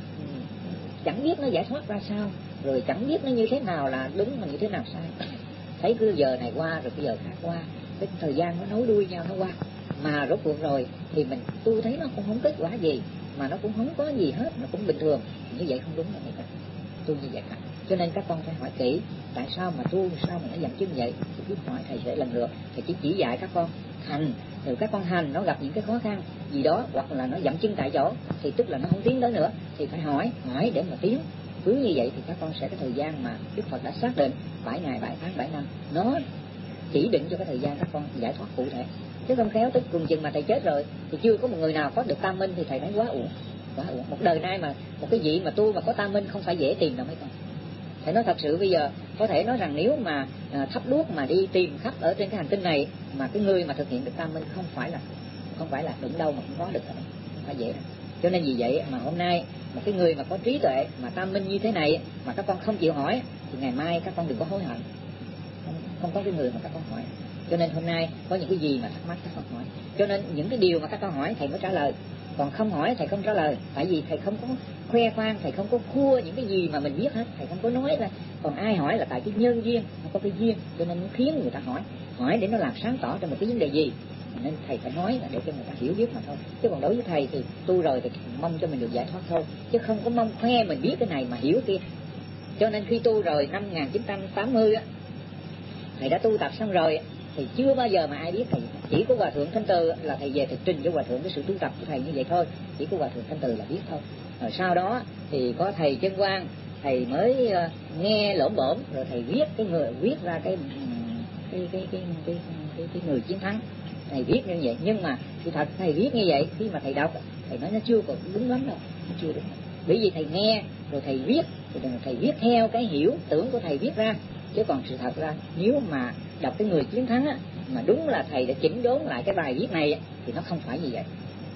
chẳng biết nó giải thoát ra sao, rồi chẳng biết nó như thế nào là đúng mà như thế nào sai. Thấy cứ giờ này qua rồi cái giờ khác qua, cái thời gian nó nối đuôi nhau nó qua, mà rốt cuộc rồi thì mình tu thấy nó cũng không kết quả gì, mà nó cũng không có gì hết, nó cũng bình thường. Như vậy không đúng là người ta tu như vậy cả. Cho nên các con phải hỏi kỹ tại sao mà tu, sao mà nó dẫn chứng vậy, thì cứ hỏi thầy sẽ lần lượt. Thầy chỉ chỉ dạy các con hành, rồi các con hành nó gặp những cái khó khăn gì đó hoặc là nó dẫn chứng tại chỗ thì tức là nó không tiến tới nữa, thì phải hỏi hỏi để mà tiến. Cứ như vậy thì các con sẽ cái thời gian mà Đức Phật đã xác định bảy ngày bảy tháng bảy năm, nó chỉ định cho cái thời gian các con giải thoát cụ thể. Chứ không khéo tức cùng chừng mà thầy chết rồi thì chưa có một người nào có được tam minh thì thầy thấy quá uổng, quá uổng. Một đời nay mà một cái vị mà tu mà có tam minh không phải dễ tìm đâu mấy con. Thầy nói thật sự bây giờ có thể nói rằng nếu mà à, thắp đuốc mà đi tìm khắp ở trên cái hành tinh này mà cái người mà thực hiện được tam minh không phải là không phải là đụng đâu mà không có được, không phải dễ đâu. Cho nên vì vậy mà hôm nay một cái người mà có trí tuệ mà tam minh như thế này mà các con không chịu hỏi thì ngày mai các con đừng có hối hận, không, không có cái người mà các con hỏi. Cho nên hôm nay có những cái gì mà thắc mắc các con hỏi, cho nên những cái điều mà các con hỏi thầy mới trả lời, còn không hỏi thầy không trả lời. Tại vì thầy không có khoe khoang, thầy không có khua những cái gì mà mình biết hết, thầy không có nói ra. Còn ai hỏi là tại cái nhân duyên, nó có cái duyên cho nên nó khiến người ta hỏi, hỏi để nó làm sáng tỏ cho một cái vấn đề gì, nên thầy phải nói là để cho người ta hiểu biết mà thôi. Chứ còn đối với thầy thì tu rồi thì mong cho mình được giải thoát thôi, chứ không có mong khoe mình biết cái này mà hiểu cái kia. Cho nên khi tu rồi năm một nghìn chín trăm tám mươi á, thầy đã tu tập xong rồi thì chưa bao giờ mà ai biết thầy. Chỉ có Hòa Thượng Thanh Từ là thầy về thầy trình cho Hòa Thượng cái sự tu tập của thầy như vậy thôi, chỉ có Hòa Thượng Thanh Từ là biết thôi. Rồi sau đó thì có thầy Chân Quang, thầy mới uh, nghe lỗm bổm rồi thầy viết cái người viết ra cái cái cái cái cái, cái, cái người chiến thắng. Thầy viết như vậy, nhưng mà thì thật thầy viết như vậy khi mà thầy đọc thầy nói nó chưa còn đúng lắm đâu, nó chưa đúng. Bởi vì thầy nghe rồi thầy viết, rồi thầy viết theo cái hiểu tưởng của thầy viết ra. Chứ còn sự thật ra nếu mà đọc cái người chiến thắng á, mà đúng là thầy đã chỉnh đốn lại cái bài viết này thì nó không phải như vậy,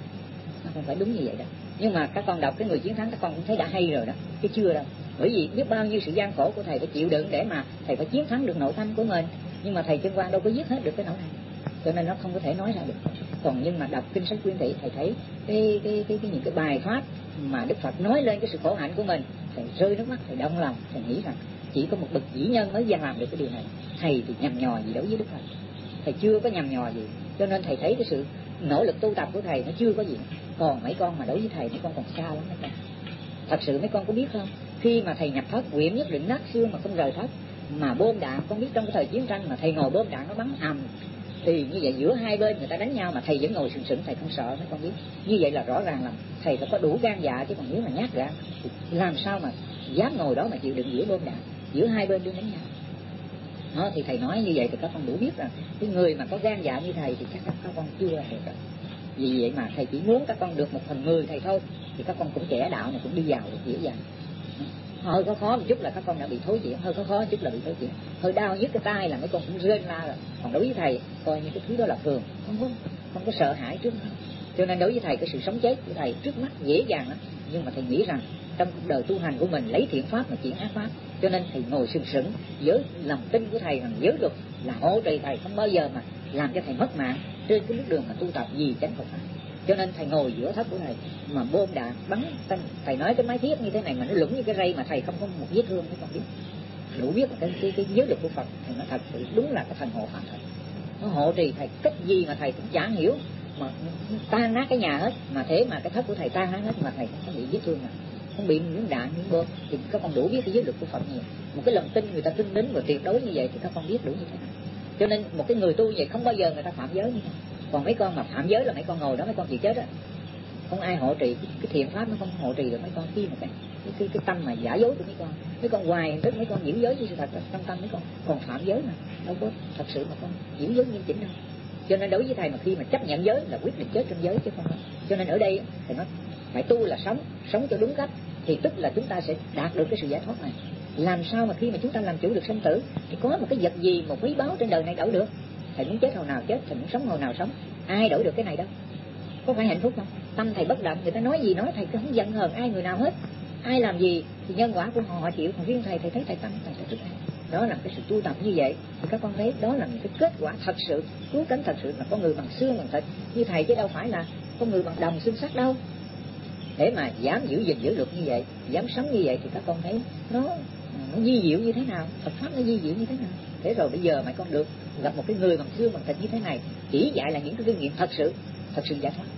nó không phải đúng như vậy đâu. Nhưng mà các con đọc cái người chiến thắng các con cũng thấy đã hay rồi đó, chứ chưa đâu. Bởi vì biết bao nhiêu sự gian khổ của thầy phải chịu đựng để mà thầy phải chiến thắng được nội tâm của mình. Nhưng mà thầy Chân Quang đâu có viết hết được cái nỗi này, cho nên nó không có thể nói ra được. Còn nhưng mà đọc kinh sách Quyển Thị thầy thấy cái cái cái, cái những cái bài pháp mà Đức Phật nói lên cái sự khổ hạnh của mình, thầy rơi nước mắt, thầy động lòng, thầy nghĩ rằng chỉ có một bậc vĩ nhân mới dám làm được cái điều này. Thầy thì nhằm nhò gì đối với Đức Phật, thầy chưa có nhằm nhò gì, cho nên thầy thấy cái sự nỗ lực tu tập của thầy nó chưa có gì. Còn mấy con mà đối với thầy mấy con còn xa lắm mấy con. Thật sự mấy con có biết không, khi mà thầy nhập thất quyển nhất định nát xương mà không rời thất, mà bom đạn, con biết trong cái thời chiến tranh mà thầy ngồi bom đạn nó bắn ầm thì như vậy giữa hai bên người ta đánh nhau mà thầy vẫn ngồi sừng sững, thầy không sợ. Mấy con biết như vậy là rõ ràng là thầy phải có đủ gan dạ, chứ còn nếu mà nhát gan thì làm sao mà dám ngồi đó mà chịu đựng giữa bom đạn. giữa hai bên đương đánh nhau. Đó, thì thầy nói như vậy thì các con đủ biết rằng cái người mà có gan dạ như thầy thì chắc chắn các con chưa được rồi. Vì vậy mà thầy chỉ muốn các con được một phần mười thầy thôi, thì các con cũng trẻ đạo mà cũng đi vào được dễ dàng. Hơi có khó một chút là các con đã bị thối chuyển, hơi có khó một chút là bị thối chuyển, hơi đau nhức cái tai là mấy con cũng rên la rồi. Còn đối với thầy coi như cái thứ đó là thường, không có không có sợ hãi trước mắt. Cho nên đối với thầy cái sự sống chết của thầy trước mắt dễ dàng lắm. Nhưng mà thầy nghĩ rằng trong cuộc đời tu hành của mình lấy thiện pháp mà chuyển ác pháp, cho nên thầy ngồi sừng sững với lòng tin của thầy rằng giới luật là hỗ trợ thầy, không bao giờ mà làm cho thầy mất mạng trên cái bước đường mà tu tập gì tránh Phật pháp. Cho nên thầy ngồi giữa thất của thầy mà bom đạn bắn, thầy nói cái máy thiết như thế này mà nó lủng như cái rây mà thầy không có một vết thương, mấy con biết đủ biết cái cái, cái giới luật của Phật. Thầy nói thật sự đúng là cái thần hộ pháp thầy, nó hộ trì thầy cách gì mà thầy cũng chẳng hiểu, mà tan nát cái nhà hết, mà thế mà cái thất của thầy tan nát hết mà thầy không có bị vết thương nào, không bị những đạn những bom. Thì các con đủ biết cái giới luật của Phật nhiều. Một cái lòng tin người ta tin đến và tuyệt đối như vậy thì các con biết đủ như thế nào. Cho nên một cái người tu vậy không bao giờ người ta phạm giới như thế. Còn mấy con mà phạm giới là mấy con ngồi đó mấy con chịu chết á, không ai hộ trì cái, cái thiện pháp nó không hộ trì được mấy con. Khi mà cái cái, cái cái tâm mà giả dối của mấy con, mấy con hoài tức mấy con giữ giới như sự thật, trong tâm mấy con còn phạm giới mà đâu có thật sự mà con giữ giới nghiêm chỉnh đâu. Cho nên đối với thầy mà khi mà chấp nhận giới là quyết định chết trong giới chứ không. Cho nên ở đây thầy nói phải tu là sống, sống cho đúng cách thì tức là chúng ta sẽ đạt được cái sự giải thoát này. Làm sao mà khi mà chúng ta làm chủ được sinh tử thì có một cái vật gì một quý báu trên đời này đổi được. Thầy muốn chết hồi nào chết, thầy muốn sống hồi nào sống, ai đổi được cái này đâu. Có phải hạnh phúc không? Tâm thầy bất động, người ta nói gì nói thầy không giận hờn ai người nào hết. Ai làm gì thì nhân quả của họ họ chịu. Còn riêng thầy thầy thấy thầy tâm thầy rất hay. Đó là cái sự tu tập như vậy thì các con thấy đó là những cái kết quả thật sự cứu cánh thật sự là có người bằng xương bằng thịt như thầy, chứ đâu phải là có người bằng đồng xương sắt đâu. Để mà dám giữ gìn giữ luật như vậy, dám sống như vậy thì các con thấy nó nó di diệu như thế nào, Phật pháp nó di diệu như thế nào. Thế rồi bây giờ mày con được gặp một cái người bằng xương bằng thịt như thế này, chỉ dạy là những cái kinh nghiệm thật sự, thật sự giải thoát.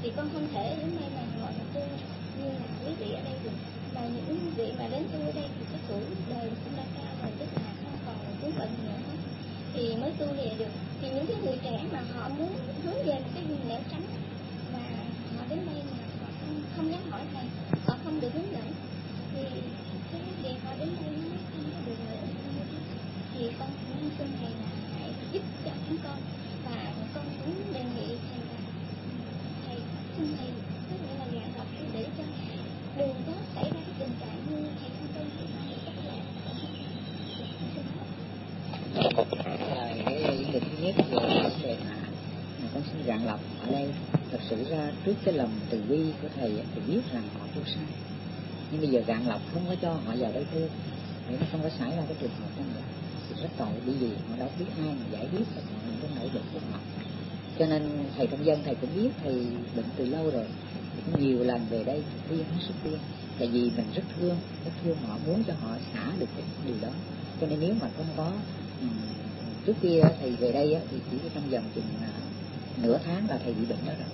thì con không thể đến đây mà ngồi mà tu như là quý vị ở đây được. Mà những vị mà đến tu ở đây thì cái tuổi đời cũng đã cao rồi, tức là không còn vướng bận nữa thì mới tu luyện được. Thì những cái người trẻ mà họ muốn hướng về cái nẻo tránh mà họ đến đây mà họ không, không dám hỏi thầy, họ không được hướng dẫn thì cái việc họ đến đây nó không có được lợi ích như thế. Thì con cũng xin thầy là hãy giúp cho chúng con, và con cũng đề nghị thầy là thầy xin thầy có nghĩa là gạn lọc để cho đừng có xảy ra cái tình trạng như thầy không tuân thì nó bị tất cả. Cái vấn đề thứ nhất về vấn đề mà con xin gạn lọc ở đây, thật sự ra trước cái lòng từ bi của thầy thì biết rằng họ tu sai, nhưng bây giờ gạn lọc không có cho họ vào đây tu để nó không có xảy ra cái trường hợp đó nữa thì rất tội, bởi vì họ đâu biết ai mà giải quyết được những cái nỗi bệnh của họ. Cho nên thầy trong dân thầy cũng biết thầy bệnh từ lâu rồi, thì cũng nhiều lần về đây khuyên hết sức khuyên, tại vì mình rất thương rất thương họ, muốn cho họ xả được cái điều đó. Cho nên nếu mà không có um, trước kia thầy về đây thì chỉ trong vòng chừng uh, nửa tháng là thầy bị bệnh đó rồi,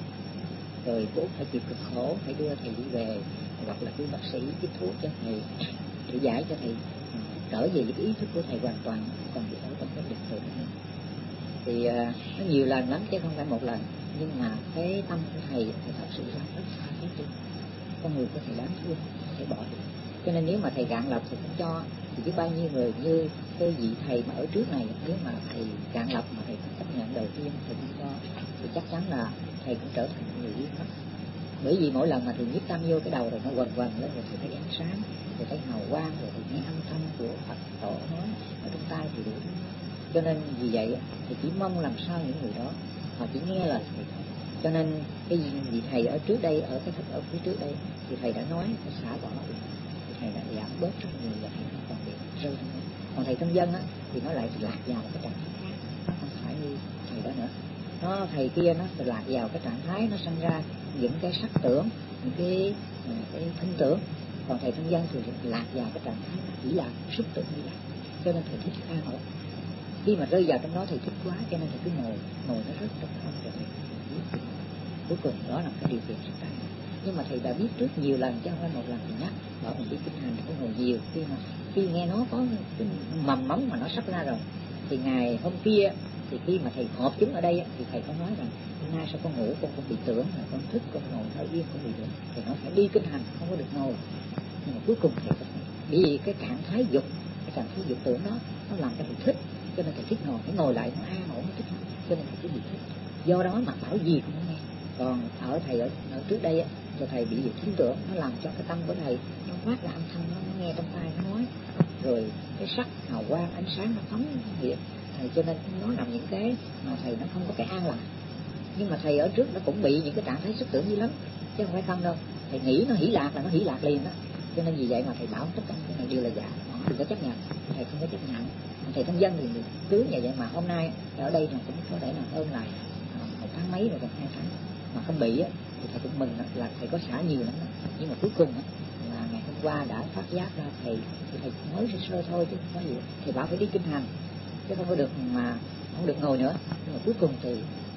rồi bố phải chịu cực khổ, phải đưa thầy đi về, hoặc là cứ bác sĩ chích thuốc cho thầy để giải cho thầy um, trở về cái ý thức của thầy hoàn toàn, còn bị ở trong cái lực tự nữa. Thì uh, nó nhiều lần lắm chứ không phải một lần, nhưng mà cái tâm của thầy thì thật sự ra rất xa cái chuyện con người của thầy đáng thương, thầy bỏ đi. Cho nên nếu mà thầy gạn lọc thì cũng cho, thì biết bao nhiêu người như cái vị thầy mà ở trước này, nếu mà thầy gạn lọc mà thầy cũng chấp nhận đầu tiên thầy cũng cho, thì chắc chắn là thầy cũng trở thành người biết hết. Bởi vì mỗi lần mà thầy nhiếp tâm vô cái đầu rồi nó quần quần lên, rồi thầy thấy ánh sáng, rồi thấy hào quang, rồi thầy nghe âm thanh của Phật tổ nói ở trong tai thì đủ. Cho nên vì vậy thì chỉ mong làm sao những người đó họ chỉ nghe lời thầy. Cho nên cái vị thầy ở trước đây, ở cái thức ở phía trước đây thì thầy đã nói phải xả bỏ thì thầy đã giảm bớt rất nhiều và thầy không còn bị rơi trong đó. Còn thầy trong dân á thì nó lại lạc vào cái trạng thái khác, nó không phải như thầy đó nữa. Nó thầy kia nó lạc vào cái trạng thái nó sinh ra những cái sắc tưởng, những cái cái thân tưởng. Còn thầy trong dân thì lạc vào cái trạng thái chỉ là xúc tưởng như vậy. Cho nên thầy thích an ổn. Khi mà rơi vào trong đó thầy thích quá, cho nên thầy cứ ngồi ngồi nó rất trong không rồi thầy biết. Cuối cùng đó là cái điều kiện rất đáng. Nhưng mà thầy đã biết trước nhiều lần chứ không phải một lần thì nhắc bảo mình đi kinh hành phải ngồi nhiều. Khi mà khi nghe nó có cái mầm móng mà nó sắp ra rồi thì ngày hôm kia thì khi mà thầy họp chúng ở đây thì thầy có nói rằng hôm nay sao con ngủ con không bị tưởng, mà con thức con ngồi hơi yên không bị tưởng, thì nó phải đi kinh hành không có được ngồi. Nhưng mà cuối cùng thầy có vì cái trạng thái dục, cái trạng thái dục tưởng đó nó làm cho thầy thích, cho nên thầy thích ngồi, phải ngồi lại nó an ổn nó thích, cho nên thầy cứ bị thích. Do đó mà bảo gì cũng không nghe. Còn ở thầy ở, ở trước đây á, cho thầy bị dục thính tưởng, nó làm cho cái tâm của thầy nó phát ra âm thanh, nó, nó nghe trong tai nó nói, rồi cái sắc hào quang ánh sáng nó phóng hiện thầy, cho nên nó làm những cái mà thầy nó không có cái an lạc. Nhưng mà thầy ở trước nó cũng bị những cái trạng thái xúc tưởng như lắm chứ không phải không đâu. Thầy nghĩ nó hỷ lạc là nó hỷ lạc liền đó. Cho nên vì vậy mà thầy bảo tất cả cái này đều là giả, họ đừng có chấp nhận. Thầy không có chấp nhận. Thầy thông dân thì cứ như vậy mà hôm nay ở đây là cũng có thể là hơn là một tháng mấy rồi, còn hai tháng mà không bị á, thì thầy cũng mừng là thầy có xả nhiều lắm đó. Nhưng mà cuối cùng á, là ngày hôm qua đã phát giác ra thầy thì thầy mới sơ sơ thôi chứ không có gì. Thầy bảo phải đi kinh hành chứ không có được mà không được ngồi nữa. Nhưng mà cuối cùng thì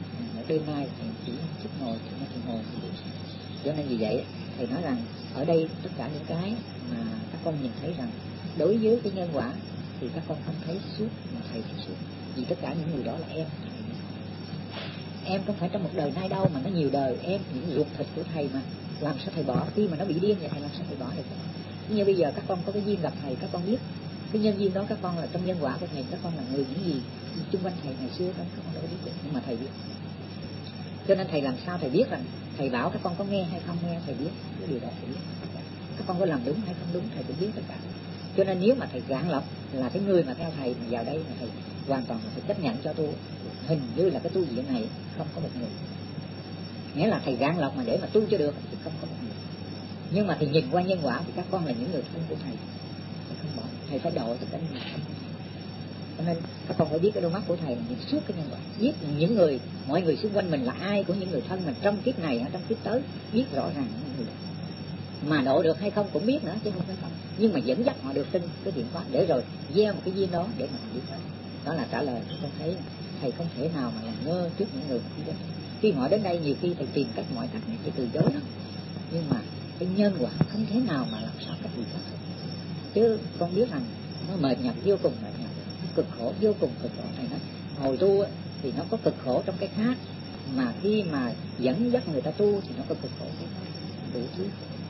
đêm nay thầy chỉ thích ngồi thì nó thì ngồi thì cho nên vì vậy thầy nói rằng ở đây tất cả những cái mà các con nhìn thấy rằng đối với cái nhân quả thì các con không thấy suốt mà thầy thấy suốt, vì tất cả những người đó là em. Em không phải trong một đời nay đâu mà nó nhiều đời, em những ruột thịt của thầy mà làm sao thầy bỏ, khi mà nó bị điên vậy thầy làm sao thầy bỏ được. Nhưng bây giờ các con có cái duyên gặp thầy, các con biết cái nhân duyên đó, các con là trong nhân quả của thầy, các con là người những gì chung quanh thầy ngày xưa đó, các con đâu biết được, nhưng mà thầy biết. Cho nên thầy làm sao thầy biết rằng thầy bảo các con có nghe hay không nghe, thầy biết cái điều đó, thầy biết các con có làm đúng hay không đúng, thầy cũng biết tất cả. Cho nên nếu mà thầy gạn lọc là cái người mà theo thầy mà vào đây mà thầy hoàn toàn là thầy chấp nhận cho tu, hình như là cái tu viện này không có một người, nghĩa là thầy gạn lọc mà để mà tu cho được thì không có một người. Nhưng mà thầy nhìn qua nhân quả thì các con là những người thân của thầy, thầy không bỏ, thầy phải độ tất cả những người thân. Cho nên các con phải biết cái đôi mắt của thầy là nhìn suốt cái nhân quả, biết những người, mọi người xung quanh mình là ai của những người thân mình trong kiếp này, trong kiếp tới, biết rõ ràng những người đó. Mà độ được hay không cũng biết nữa chứ không phải không, nhưng mà dẫn dắt họ được tin cái chuyện đó để rồi gieo một cái duyên đó để mà họ biết đó. Đó là trả lời. Con thấy thầy không thể nào mà làm ngơ trước những người như vậy. Khi họ đến đây nhiều khi thầy tìm cách mọi cách để từ chối lắm, nhưng mà cái nhân quả không thể nào mà làm sao cách gì khác. Chứ con biết rằng nó mệt nhọc vô cùng, mệt nhọc, cực khổ vô cùng, cực khổ. Thầy nói ngồi tu thì nó có cực khổ trong cái khác, mà khi mà dẫn dắt người ta tu thì nó có cực khổ đủ thứ.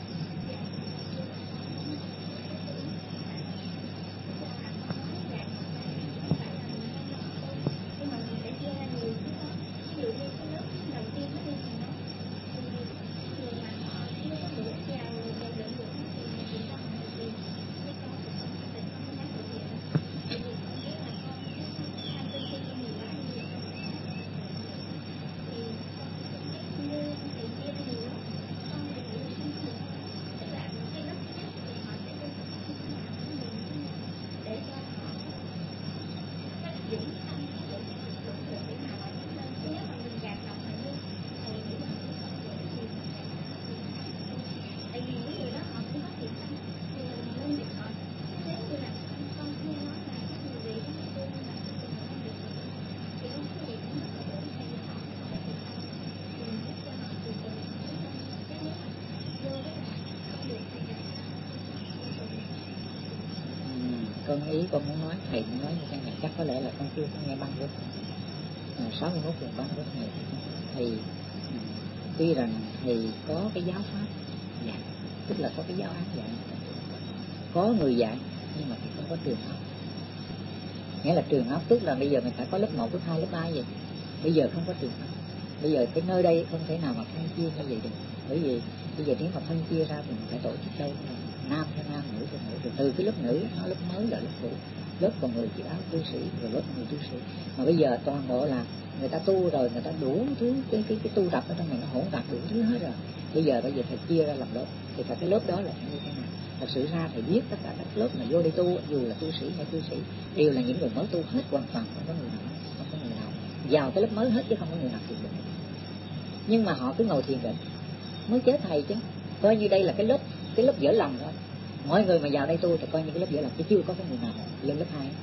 Con ý con muốn nói, thầy muốn nói như thế này, chắc có lẽ là con chưa có nghe băng lúc à, sáu mươi mốt phần băng lúc này. Thầy tuy rằng thầy có cái giáo pháp dạy, tức là có cái giáo án dạy, có người dạy, nhưng mà thì không có trường học. Nghĩa là trường học tức là bây giờ mình phải có lớp một, lớp hai, lớp ba vậy. Bây giờ không có trường học. Bây giờ cái nơi đây không thể nào mà phân chia như vậy được. Bởi vì bây giờ nếu mà phân chia ra thì mình phải tổ chức đâu, nam theo nam, nữ theo nữ. Rồi từ cái lớp nữ nó lớp mới là lớp cũ, lớp còn người chiếc áo tu sĩ, rồi lớp người tu sĩ. Mà bây giờ toàn bộ là người ta tu rồi, người ta đủ thứ cái cái cái tu tập ở trong này nó hỗn tạp đủ thứ hết rồi. Bây giờ bây giờ phải chia ra làm lớp, thì cả cái lớp đó là như thế nào? Thật sự ra thầy biết tất cả các lớp mà vô đây tu, dù là tu sĩ hay tu sĩ, đều là những người mới tu hết hoàn toàn, không có người nào, không có người nào vào cái lớp mới hết, chứ không có người nào thiền định. Nhưng mà họ cứ ngồi thiền định mới chế thầy chứ, coi như đây là cái lớp cái lớp dở lòng thôi. Mọi người mà vào đây tu thì coi như cái lớp dở lòng, chứ chưa có cái người nào lên lớp hai.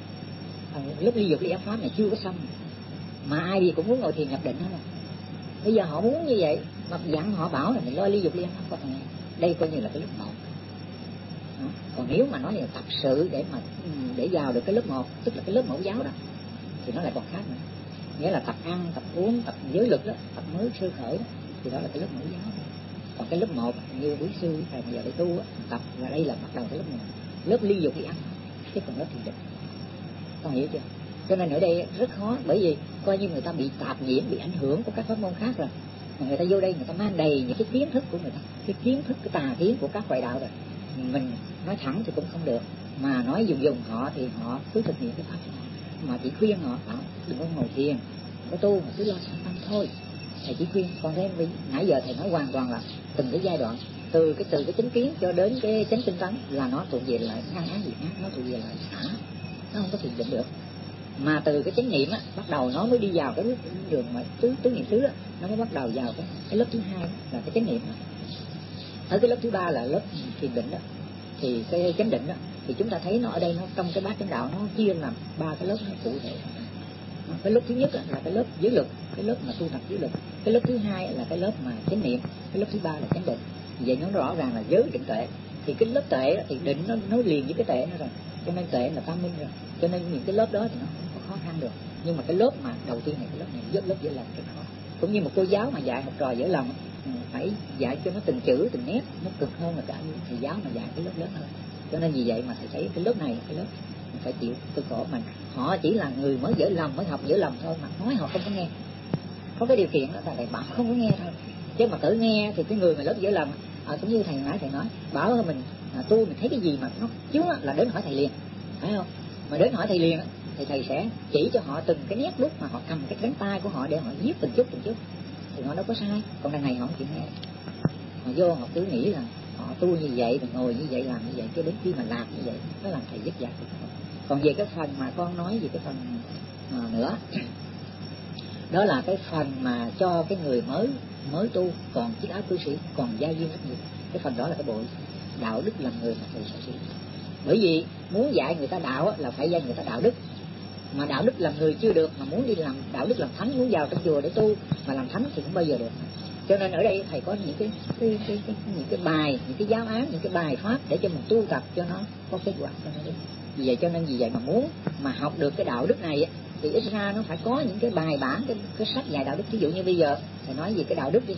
À, lớp ly dục ly ác pháp này chưa có xong, mà ai gì cũng muốn ngồi thiền nhập định hết rồi. Bây giờ họ muốn như vậy mà dặn họ bảo là mình lo ly dục ly ác pháp, còn đây coi như là cái lớp một. Đó. Còn nếu mà nói là thật sự để mà để vào được cái lớp một, tức là cái lớp mẫu giáo đó, thì nó lại còn khác nữa. Nghĩa là tập ăn, tập uống, tập giới lực đó, tập mới sơ khởi đó, thì đó là cái lớp mẫu giáo. Còn cái lớp một như quý sư thầy bây giờ để tu á, tập là đây là bắt đầu cái lớp một, lớp ly dục ly ăn, chứ còn lớp thiền định. Con hiểu chưa? Cho nên ở đây rất khó, bởi vì coi như người ta bị tạp nhiễm, bị ảnh hưởng của các pháp môn khác rồi, mà người ta vô đây người ta mang đầy những cái kiến thức của người ta, cái kiến thức, cái tà kiến của các ngoại đạo rồi. Mình nói thẳng thì cũng không được, mà nói dùng dùng họ thì họ cứ thực hiện cái pháp của họ. Mà chỉ khuyên họ, họ đừng có ngồi thiền, đừng có tu, mà cứ lo sanh tâm thôi. Thầy chỉ khuyên. Còn thế nãy giờ thầy nói hoàn toàn là từng cái giai đoạn, từ cái từ cái chánh kiến cho đến cái chánh tinh tấn là nó thuộc về lại ngăn án diệt ác, nó thuộc về lại xả, nó không có thiền định được. Mà từ cái chánh niệm á, bắt đầu nó mới đi vào cái đường mà tứ tứ niệm xứ á, nó mới bắt đầu vào cái, cái lớp thứ hai là cái chánh niệm đó. Ở cái lớp thứ ba là lớp thiền định đó, thì cái chánh định đó, thì chúng ta thấy nó ở đây nó trong cái bát chánh đạo nó chia làm ba cái lớp nó cụ thể. Cái lớp thứ nhất là cái lớp giới lực, cái lớp mà tu tập giới lực. Cái lớp thứ hai là cái lớp mà chánh niệm. Cái lớp thứ ba là chánh định. Vậy nó rõ ràng là giới định tuệ. Thì cái lớp tuệ thì định nó nối liền với cái tuệ nó rồi, cho nên tuệ là tam minh rồi. Cho nên những cái lớp đó thì nó không có khó khăn được. Nhưng mà cái lớp mà đầu tiên này, cái lớp này lớp lớp giới lòng rất khó. Cũng như một cô giáo mà dạy học trò giới lòng, phải dạy cho nó từng chữ từng nét, nó cực hơn là cả thầy giáo mà dạy cái lớp lớn hơn. Cho nên vì vậy mà thầy thấy cái lớp này cái lớp phải chịu cực khổ. Mà họ chỉ là người mới dở lòng, mới học dở lòng thôi, mà nói họ không có nghe. Có cái điều kiện đó là thầy bảo không có nghe thôi, chứ mà tự nghe thì cái người mà lớp dở lòng à, cũng như thầy nãy thầy nói, bảo mình à, tu mình thấy cái gì mà nó chiếu là đến hỏi thầy liền, phải không? Mà đến hỏi thầy liền thì thầy sẽ chỉ cho họ từng cái nét bút mà họ cầm cái cánh tay của họ để họ viết từng chút từng chút, thì họ đâu có sai. Còn đằng này họ không chịu nghe, họ vô họ cứ nghĩ là họ tu như vậy, rồi ngồi như vậy, làm như vậy, cho đến khi mà làm như vậy nó làm thầy dứt dạc. Còn về cái phần mà con nói về cái phần à, nữa, đó là cái phần mà cho cái người mới mới tu, còn chiếc áo cư sĩ còn gia duyên rất nhiều. Cái phần đó là cái bộ đạo đức làm người mà thầy sẽ sử. Bởi vì muốn dạy người ta đạo là phải dạy người ta đạo đức, mà đạo đức làm người chưa được, mà muốn đi làm đạo đức làm thánh, muốn vào trong chùa để tu mà làm thánh thì không bao giờ được. Cho nên ở đây thầy có những cái, cái, cái, cái những cái bài, những cái giáo án, những cái bài pháp để cho mình tu tập cho nó có kết quả cho nó đúng. Vì vậy cho nên vì vậy mà muốn mà học được cái đạo đức này thì ít ra nó phải có những cái bài bản, cái, cái sách dạy đạo đức. Ví dụ như bây giờ thầy nói về cái đạo đức đi,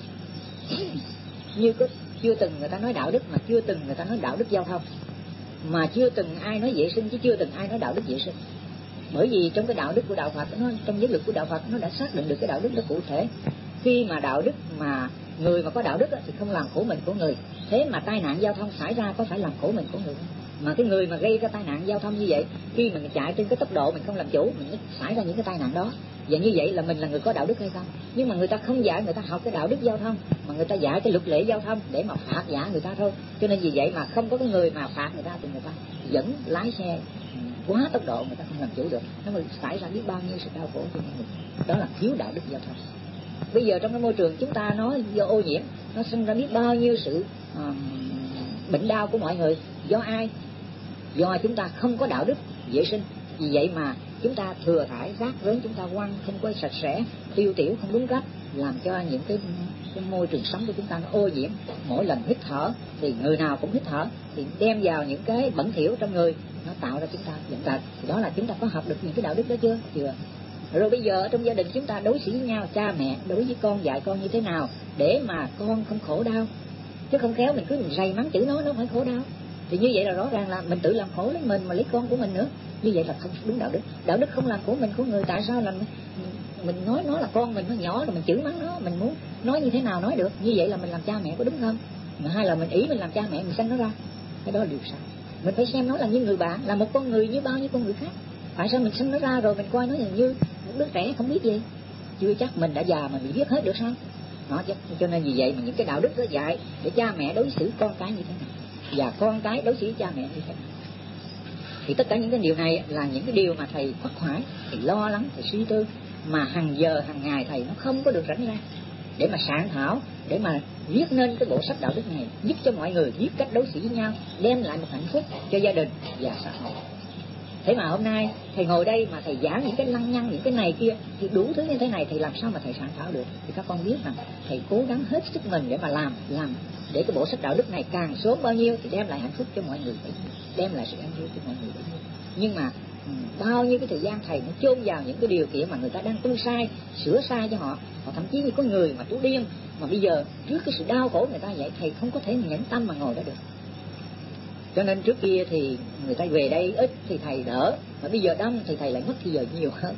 như có chưa từng người ta nói đạo đức, mà chưa từng người ta nói đạo đức giao thông, mà chưa từng ai nói vệ sinh, chứ chưa từng ai nói đạo đức vệ sinh. Bởi vì trong cái đạo đức của đạo Phật, nó trong giới luật của đạo Phật nó đã xác định được cái đạo đức đó cụ thể. Khi mà đạo đức mà người mà có đạo đức thì không làm khổ mình của người, thế mà tai nạn giao thông xảy ra có phải làm khổ mình của người không? Mà cái người mà gây ra tai nạn giao thông như vậy, khi mình chạy trên cái tốc độ mình không làm chủ, mình xảy ra những cái tai nạn đó. Và như vậy là mình là người có đạo đức hay không? Nhưng mà người ta không dạy người ta học cái đạo đức giao thông, mà người ta dạy cái luật lệ giao thông để mà phạt vạ người ta thôi. Cho nên vì vậy mà không có cái người mà phạt người ta thì người ta vẫn lái xe quá tốc độ, người ta không làm chủ được, nó mới xảy ra biết bao nhiêu sự đau khổ cho người. Đó là thiếu đạo đức giao thông. Bây giờ trong cái môi trường chúng ta nói do ô nhiễm, nó sinh ra biết bao nhiêu sự uh, bệnh đau của mọi người. Do ai? Do chúng ta không có đạo đức vệ sinh. Vì vậy mà chúng ta thừa thải rác rến, chúng ta quăng không có sạch sẽ, tiêu tiểu không đúng cách, làm cho những cái, cái môi trường sống của chúng ta nó ô nhiễm. Mỗi lần hít thở thì người nào cũng hít thở, thì đem vào những cái bẩn thỉu trong người, nó tạo ra chúng ta bệnh tật. Thì đó là chúng ta có học được những cái đạo đức đó chưa? Chưa. Rồi bây giờ trong gia đình chúng ta đối xử với nhau, cha mẹ đối với con dạy con như thế nào để mà con không khổ đau, chứ không khéo mình cứ mình rầy mắng chữ nó nó phải khổ đau. Thì như vậy là rõ ràng là mình tự làm khổ lấy mình mà lấy con của mình nữa. Như vậy là không đúng đạo đức. Đạo đức không làm khổ mình của người. Tại sao là mình, mình nói nó là con mình, nó nhỏ rồi mình chửi mắng nó, mình muốn nói như thế nào nói được. Như vậy là mình làm cha mẹ có đúng không? Mà hay là mình ý mình làm cha mẹ, mình sanh nó ra, cái đó là điều sai. Mình phải xem nó là như người bạn, là một con người như bao nhiêu con người khác. Tại sao mình sinh nó ra rồi mình coi nó như một đứa trẻ không biết gì? Chưa chắc mình đã già mà mình biết hết được sao? Nó chắc. Cho nên vì vậy mà những cái đạo đức đó dạy để cha mẹ đối xử con cái như thế nào, và con cái đối xử với cha mẹ như thế nào. Thì tất cả những cái điều này là những cái điều mà thầy khắc khoải, thầy lo lắng, thầy suy tư, mà hàng giờ hàng ngày thầy nó không có được rảnh ra để mà soạn thảo, để mà viết nên cái bộ sách đạo đức này, giúp cho mọi người biết cách đối xử với nhau, đem lại một hạnh phúc cho gia đình và xã hội. Thế mà hôm nay thầy ngồi đây mà thầy giảng những cái lăng nhăng, những cái này kia, thì đủ thứ như thế này thì làm sao mà thầy soạn thảo được? Thì các con biết rằng thầy cố gắng hết sức mình để mà làm, làm để cái bộ sách đạo đức này càng sớm bao nhiêu thì đem lại hạnh phúc cho mọi người, đem lại sự an vui cho mọi người. Nhưng mà bao nhiêu cái thời gian thầy nó chôn vào những cái điều kiện mà người ta đang tu sai, sửa sai cho họ. Họ thậm chí như có người mà tu điên, mà bây giờ trước cái sự đau khổ người ta vậy, thầy không có thể nhẫn tâm mà ngồi đó được. Cho nên trước kia thì người ta về đây ít thì thầy đỡ, mà bây giờ đông thì thầy lại mất thì giờ nhiều hơn.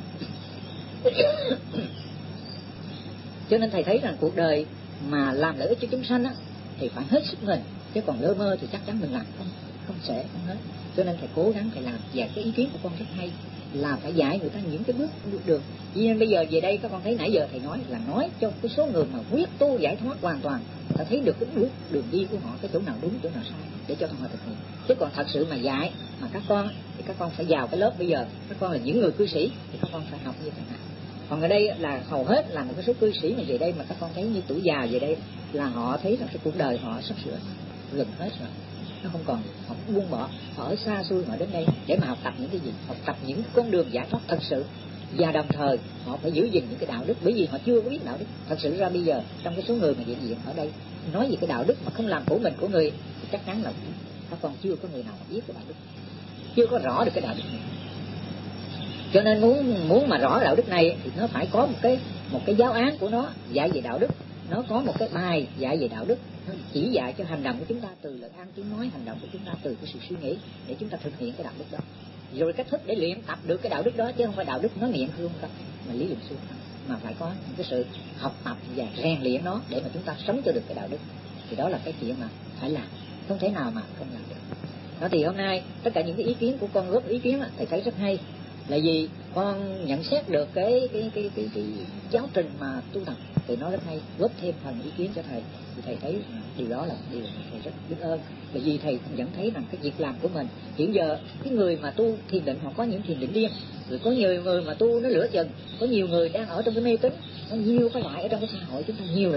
Cho nên thầy thấy rằng cuộc đời mà làm lợi ích cho chúng sanh á, thì phải hết sức mình, chứ còn lơ mơ thì chắc chắn mình làm không không sẽ không hết. Cho nên thầy cố gắng thầy làm. Và cái ý kiến của con rất hay là phải dạy người ta những cái bước đường. Vì nên bây giờ về đây các con thấy nãy giờ thầy nói là nói cho cái số người mà quyết tu giải thoát hoàn toàn, người ta thấy được cái bước đường đi của họ, cái chỗ nào đúng chỗ nào sai để cho họ thực hiện. Chứ còn thật sự mà dạy mà các con thì các con phải vào cái lớp. Bây giờ các con là những người cư sĩ thì các con phải học như thế nào. Còn ở đây là hầu hết là một cái số cư sĩ mà về đây mà các con thấy như tuổi già về đây là họ thấy rằng cái cuộc đời họ sắp sửa gần hết rồi, nó không còn, họ buông bỏ, họ ở xa xôi họ đến đây để mà học tập những cái gì, học tập những con đường giải thoát thật sự, và đồng thời họ phải giữ gìn những cái đạo đức, bởi vì họ chưa có biết đạo đức. Thật sự ra bây giờ trong cái số người mà hiện diện ở đây nói về cái đạo đức mà không làm của mình của người thì chắc chắn là các con chưa có người nào biết cái đạo đức, chưa có rõ được cái đạo đức này. Cho nên muốn muốn mà rõ đạo đức này thì nó phải có một cái một cái giáo án của nó dạy về đạo đức, nó có một cái bài dạy về đạo đức, nó chỉ dạy cho hành động của chúng ta từ lời ăn tiếng nói, hành động của chúng ta từ cái sự suy nghĩ để chúng ta thực hiện cái đạo đức đó. Rồi cách thức để luyện tập được cái đạo đức đó, chứ không phải đạo đức nói miệng không đâu, mà lý luận suông không, mà phải có một cái sự học tập và rèn luyện nó để mà chúng ta sống cho được cái đạo đức. Thì đó là cái chuyện mà phải làm, không thể nào mà không làm được. Đó thì hôm nay tất cả những cái ý kiến của con góp ý kiến thầy thấy rất hay, là vì con nhận xét được cái cái cái cái, cái giáo trình mà tu tập thì nó rất hay, góp thêm phần ý kiến cho thầy thì thầy thấy điều đó là điều thầy rất biết ơn. Bởi vì thầy cũng vẫn thấy rằng cái việc làm của mình hiện giờ, cái người mà tu thiền định họ có những thiền định riêng, rồi có nhiều người mà tu nó lửa chừng, có nhiều người đang ở trong cái mê tín, có nhiều cái loại ở trong cái xã hội chúng ta, nhiều loại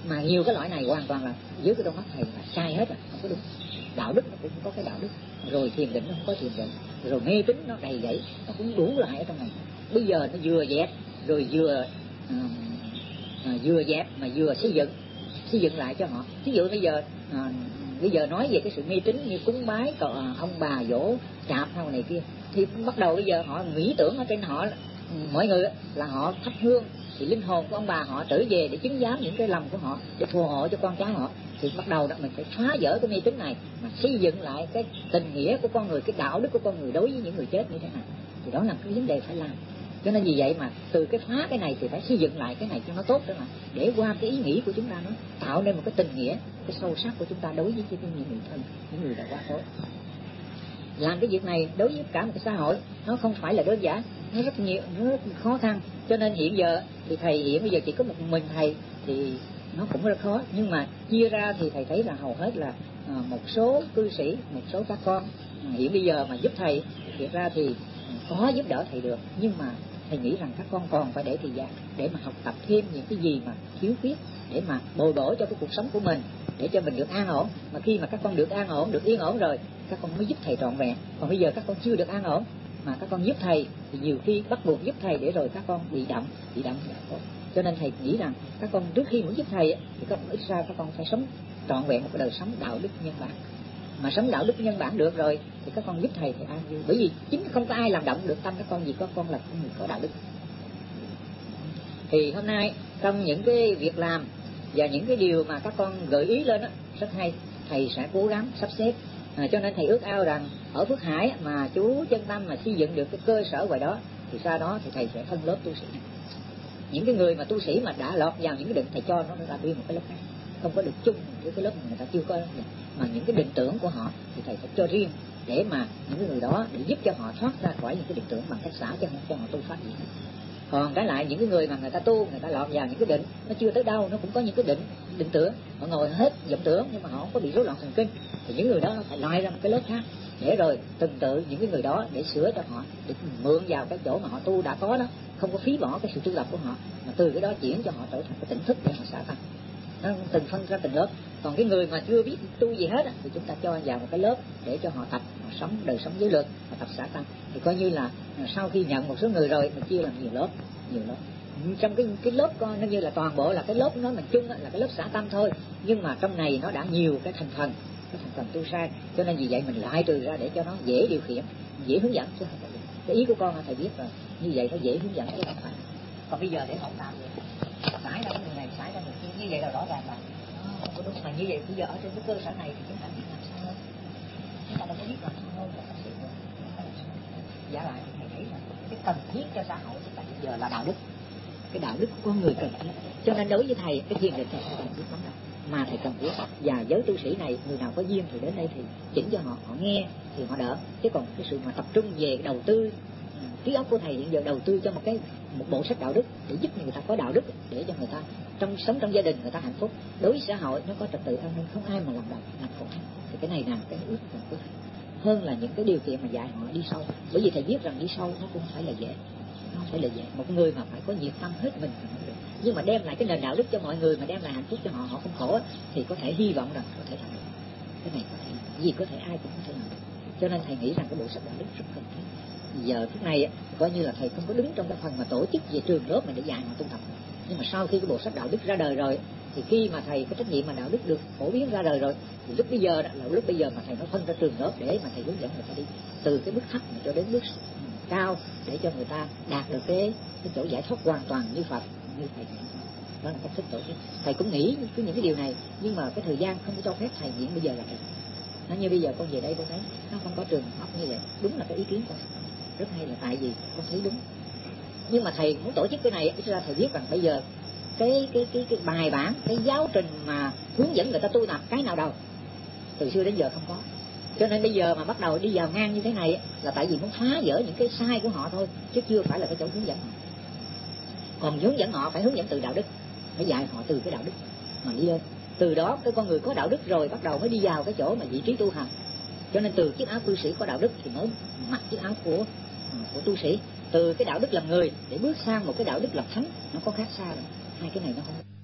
mà nhiều cái loại này hoàn toàn là dưới cái đôi mắt thầy là sai hết rồi, không có đúng. Đạo đức nó cũng có cái đạo đức, rồi thiền định nó không có thiền định, rồi mê tín nó đầy dẫy, nó cũng đủ lại ở trong này. Bây giờ nó vừa dẹp rồi vừa à, à, vừa dẹp mà vừa xây dựng xây dựng lại cho họ. Ví dụ bây giờ à, bây giờ nói về cái sự mê tín như cúng bái à, ông bà dỗ chạp hay này kia, thì bắt đầu bây giờ họ nghĩ tưởng ở trên họ mọi người là họ thắp hương thì linh hồn của ông bà họ trở về để chứng giám những cái lầm của họ, để phù hộ cho con cháu họ. Thì bắt đầu đó mình phải phá vỡ cái mê tín này mà xây dựng lại cái tình nghĩa của con người, cái đạo đức của con người đối với những người chết như thế nào. Thì đó là cái vấn đề phải làm. Cho nên vì vậy mà từ cái phá cái này thì phải xây dựng lại cái này cho nó tốt đó mà, để qua cái ý nghĩ của chúng ta nó tạo nên một cái tình nghĩa, cái sâu sắc của chúng ta đối với những người thân, những người đã qua cố. Làm cái việc này đối với cả một cái xã hội nó không phải là đơn giản, nó rất nhiều, nó rất khó khăn. Cho nên hiện giờ thì thầy hiện bây giờ chỉ có một mình thầy thì nó cũng rất khó, nhưng mà chia ra thì thầy thấy là hầu hết là à, một số cư sĩ, một số các con à, hiện bây giờ mà giúp thầy, thiệt ra thì có giúp đỡ thầy được, nhưng mà thầy nghĩ rằng các con còn phải để thời gian để mà học tập thêm những cái gì mà thiếu khuyết, để mà bồi bổ cho cái cuộc sống của mình, để cho mình được an ổn. Mà khi mà các con được an ổn, được yên ổn rồi, các con mới giúp thầy trọn vẹn. Còn bây giờ các con chưa được an ổn mà các con giúp thầy thì nhiều khi bắt buộc giúp thầy để rồi các con bị động, bị động. Cho nên thầy nghĩ rằng các con trước khi muốn giúp thầy thì các con ít ra các con phải sống trọn vẹn một cái đời sống đạo đức nhân bản. Mà sống đạo đức nhân bản được rồi thì các con giúp thầy thì an vui, bởi vì chính không có ai làm động được tâm các con, vì các con là người có đạo đức. Thì hôm nay trong những cái việc làm và những cái điều mà các con gợi ý lên đó, rất hay, thầy sẽ cố gắng sắp xếp. À, cho nên thầy ước ao rằng ở Phước Hải mà chú Chân Tâm mà xây dựng được cái cơ sở ngoài đó thì sau đó thì thầy sẽ phân lớp tu sĩ. Những cái người mà tu sĩ mà đã lọt vào những cái định, thầy cho nó ra riêng một cái lớp khác, không có được chung với cái lớp mà người ta chưa có, mà những cái định tưởng của họ thì thầy phải cho riêng, để mà những cái người đó để giúp cho họ thoát ra khỏi những cái định tưởng bằng cách xả cho họ, cho họ tu pháp gì hết. Còn cái lại những cái người mà người ta tu, người ta lọt vào những cái định nó chưa tới đâu, nó cũng có những cái định định tưởng, họ ngồi hết vọng tưởng nhưng mà họ không có bị rối loạn thần kinh, thì những người đó phải loại ra một cái lớp khác, để rồi từng tự những cái người đó để sửa cho họ, để mượn vào cái chỗ mà họ tu đã có đó, không có phí bỏ cái sự tu tập của họ, mà từ cái đó chuyển cho họ trở thành cái tỉnh thức để họ xả tâm. Nó từng phân ra từng lớp. Còn cái người mà chưa biết tu gì hết thì chúng ta cho vào một cái lớp để cho họ tập, họ sống đời sống giới luật, họ tập xả tâm. Thì coi như là sau khi nhận một số người rồi mình chia làm nhiều lớp, nhiều lớp. Trong cái cái lớp con nó như là toàn bộ là cái lớp nói mình chung là cái lớp xả tâm thôi, nhưng mà trong này nó đã nhiều cái thành phần, cái thành phần tu sai, cho nên vì vậy mình loại trừ ra để cho nó dễ điều khiển, dễ hướng dẫn chứ không phải. Cái ý của con là thầy biết rồi, như vậy nó dễ hướng dẫn chứ không phải. Còn bây giờ để không làm được, xả ra người này, xả ra người kia, như vậy là rõ ràng là không có đúng. Mà như vậy bây giờ ở trên cái cơ sở này thì chúng ta biết làm sao hơn, chúng ta đâu có biết làm sao hơn là thật sự được. Giả lại thì thầy thấy là cái cần thiết cho xã hội chúng ta bây giờ là đạo đức, cái đạo đức của con người cần thiết. Cho nên đối với thầy cái thiền định thầy không cần thiết lắm đâu, mà thầy cần thiết. Và giới tu sĩ này người nào có duyên thì đến đây thì chỉnh cho họ, họ nghe thì họ đỡ. Chứ còn cái sự mà tập trung về đầu tư, trí óc của thầy hiện giờ đầu tư cho một cái một bộ sách đạo đức để giúp người ta có đạo đức, để cho người ta trong sống trong gia đình người ta hạnh phúc, đối với xã hội nó có trật tự an ninh, không ai mà làm động làm khổ. Thì cái này là cái ước cần của thầy hơn là những cái điều kiện mà dạy họ đi sâu. Bởi vì thầy biết rằng đi sâu nó cũng phải là dễ, nó phải là dễ. Một người mà phải có nhiệt tâm hết mình thì không được, nhưng mà đem lại cái nền đạo đức cho mọi người, mà đem lại hạnh phúc cho họ, họ không khổ thì có thể hy vọng rằng có thể làm được. Cái này có thể gì có thể ai cũng có thể làm được. Cho nên thầy nghĩ rằng cái bộ sách đạo đức rất cần thiết. Giờ phút này coi như là thầy không có đứng trong cái phần mà tổ chức về trường lớp mà để dạy họ tu tập, nhưng mà sau khi cái bộ sách đạo đức ra đời rồi thì khi mà thầy có trách nhiệm mà đạo đức được phổ biến ra đời rồi thì lúc bây giờ là lúc bây giờ mà thầy nó phân ra trường lớp để mà thầy hướng dẫn người ta đi từ cái bước thấp mà cho đến bước cao, để cho người ta đạt được cái cái chỗ giải thoát hoàn toàn như Phật, như thầy. Đó là cách thức tổ chức. Thầy cũng nghĩ cứ những cái điều này, nhưng mà cái thời gian không có cho phép thầy diễn bây giờ là được. Nó như bây giờ con về đây con thấy nó không có trường học như vậy, đúng là cái ý kiến con rất hay, là tại vì con thấy đúng. Nhưng mà thầy muốn tổ chức cái này, ít ra thầy biết rằng bây giờ cái cái cái cái bài bản, cái giáo trình mà hướng dẫn người ta tu tập cái nào đâu, từ xưa đến giờ không có. Cho nên bây giờ mà bắt đầu đi vào ngang như thế này là tại vì muốn phá vỡ những cái sai của họ thôi, chứ chưa phải là cái chỗ hướng dẫn họ. Còn hướng dẫn họ phải hướng dẫn từ đạo đức, phải dạy họ từ cái đạo đức mà đi lên. Từ đó cái con người có đạo đức rồi bắt đầu mới đi vào cái chỗ mà vị trí tu hành. Cho nên từ chiếc áo cư sĩ có đạo đức thì mới mặc chiếc áo của của tu sĩ. Từ cái đạo đức làm người để bước sang một cái đạo đức làm thánh, nó có khác xa rồi. Hai cái này nó không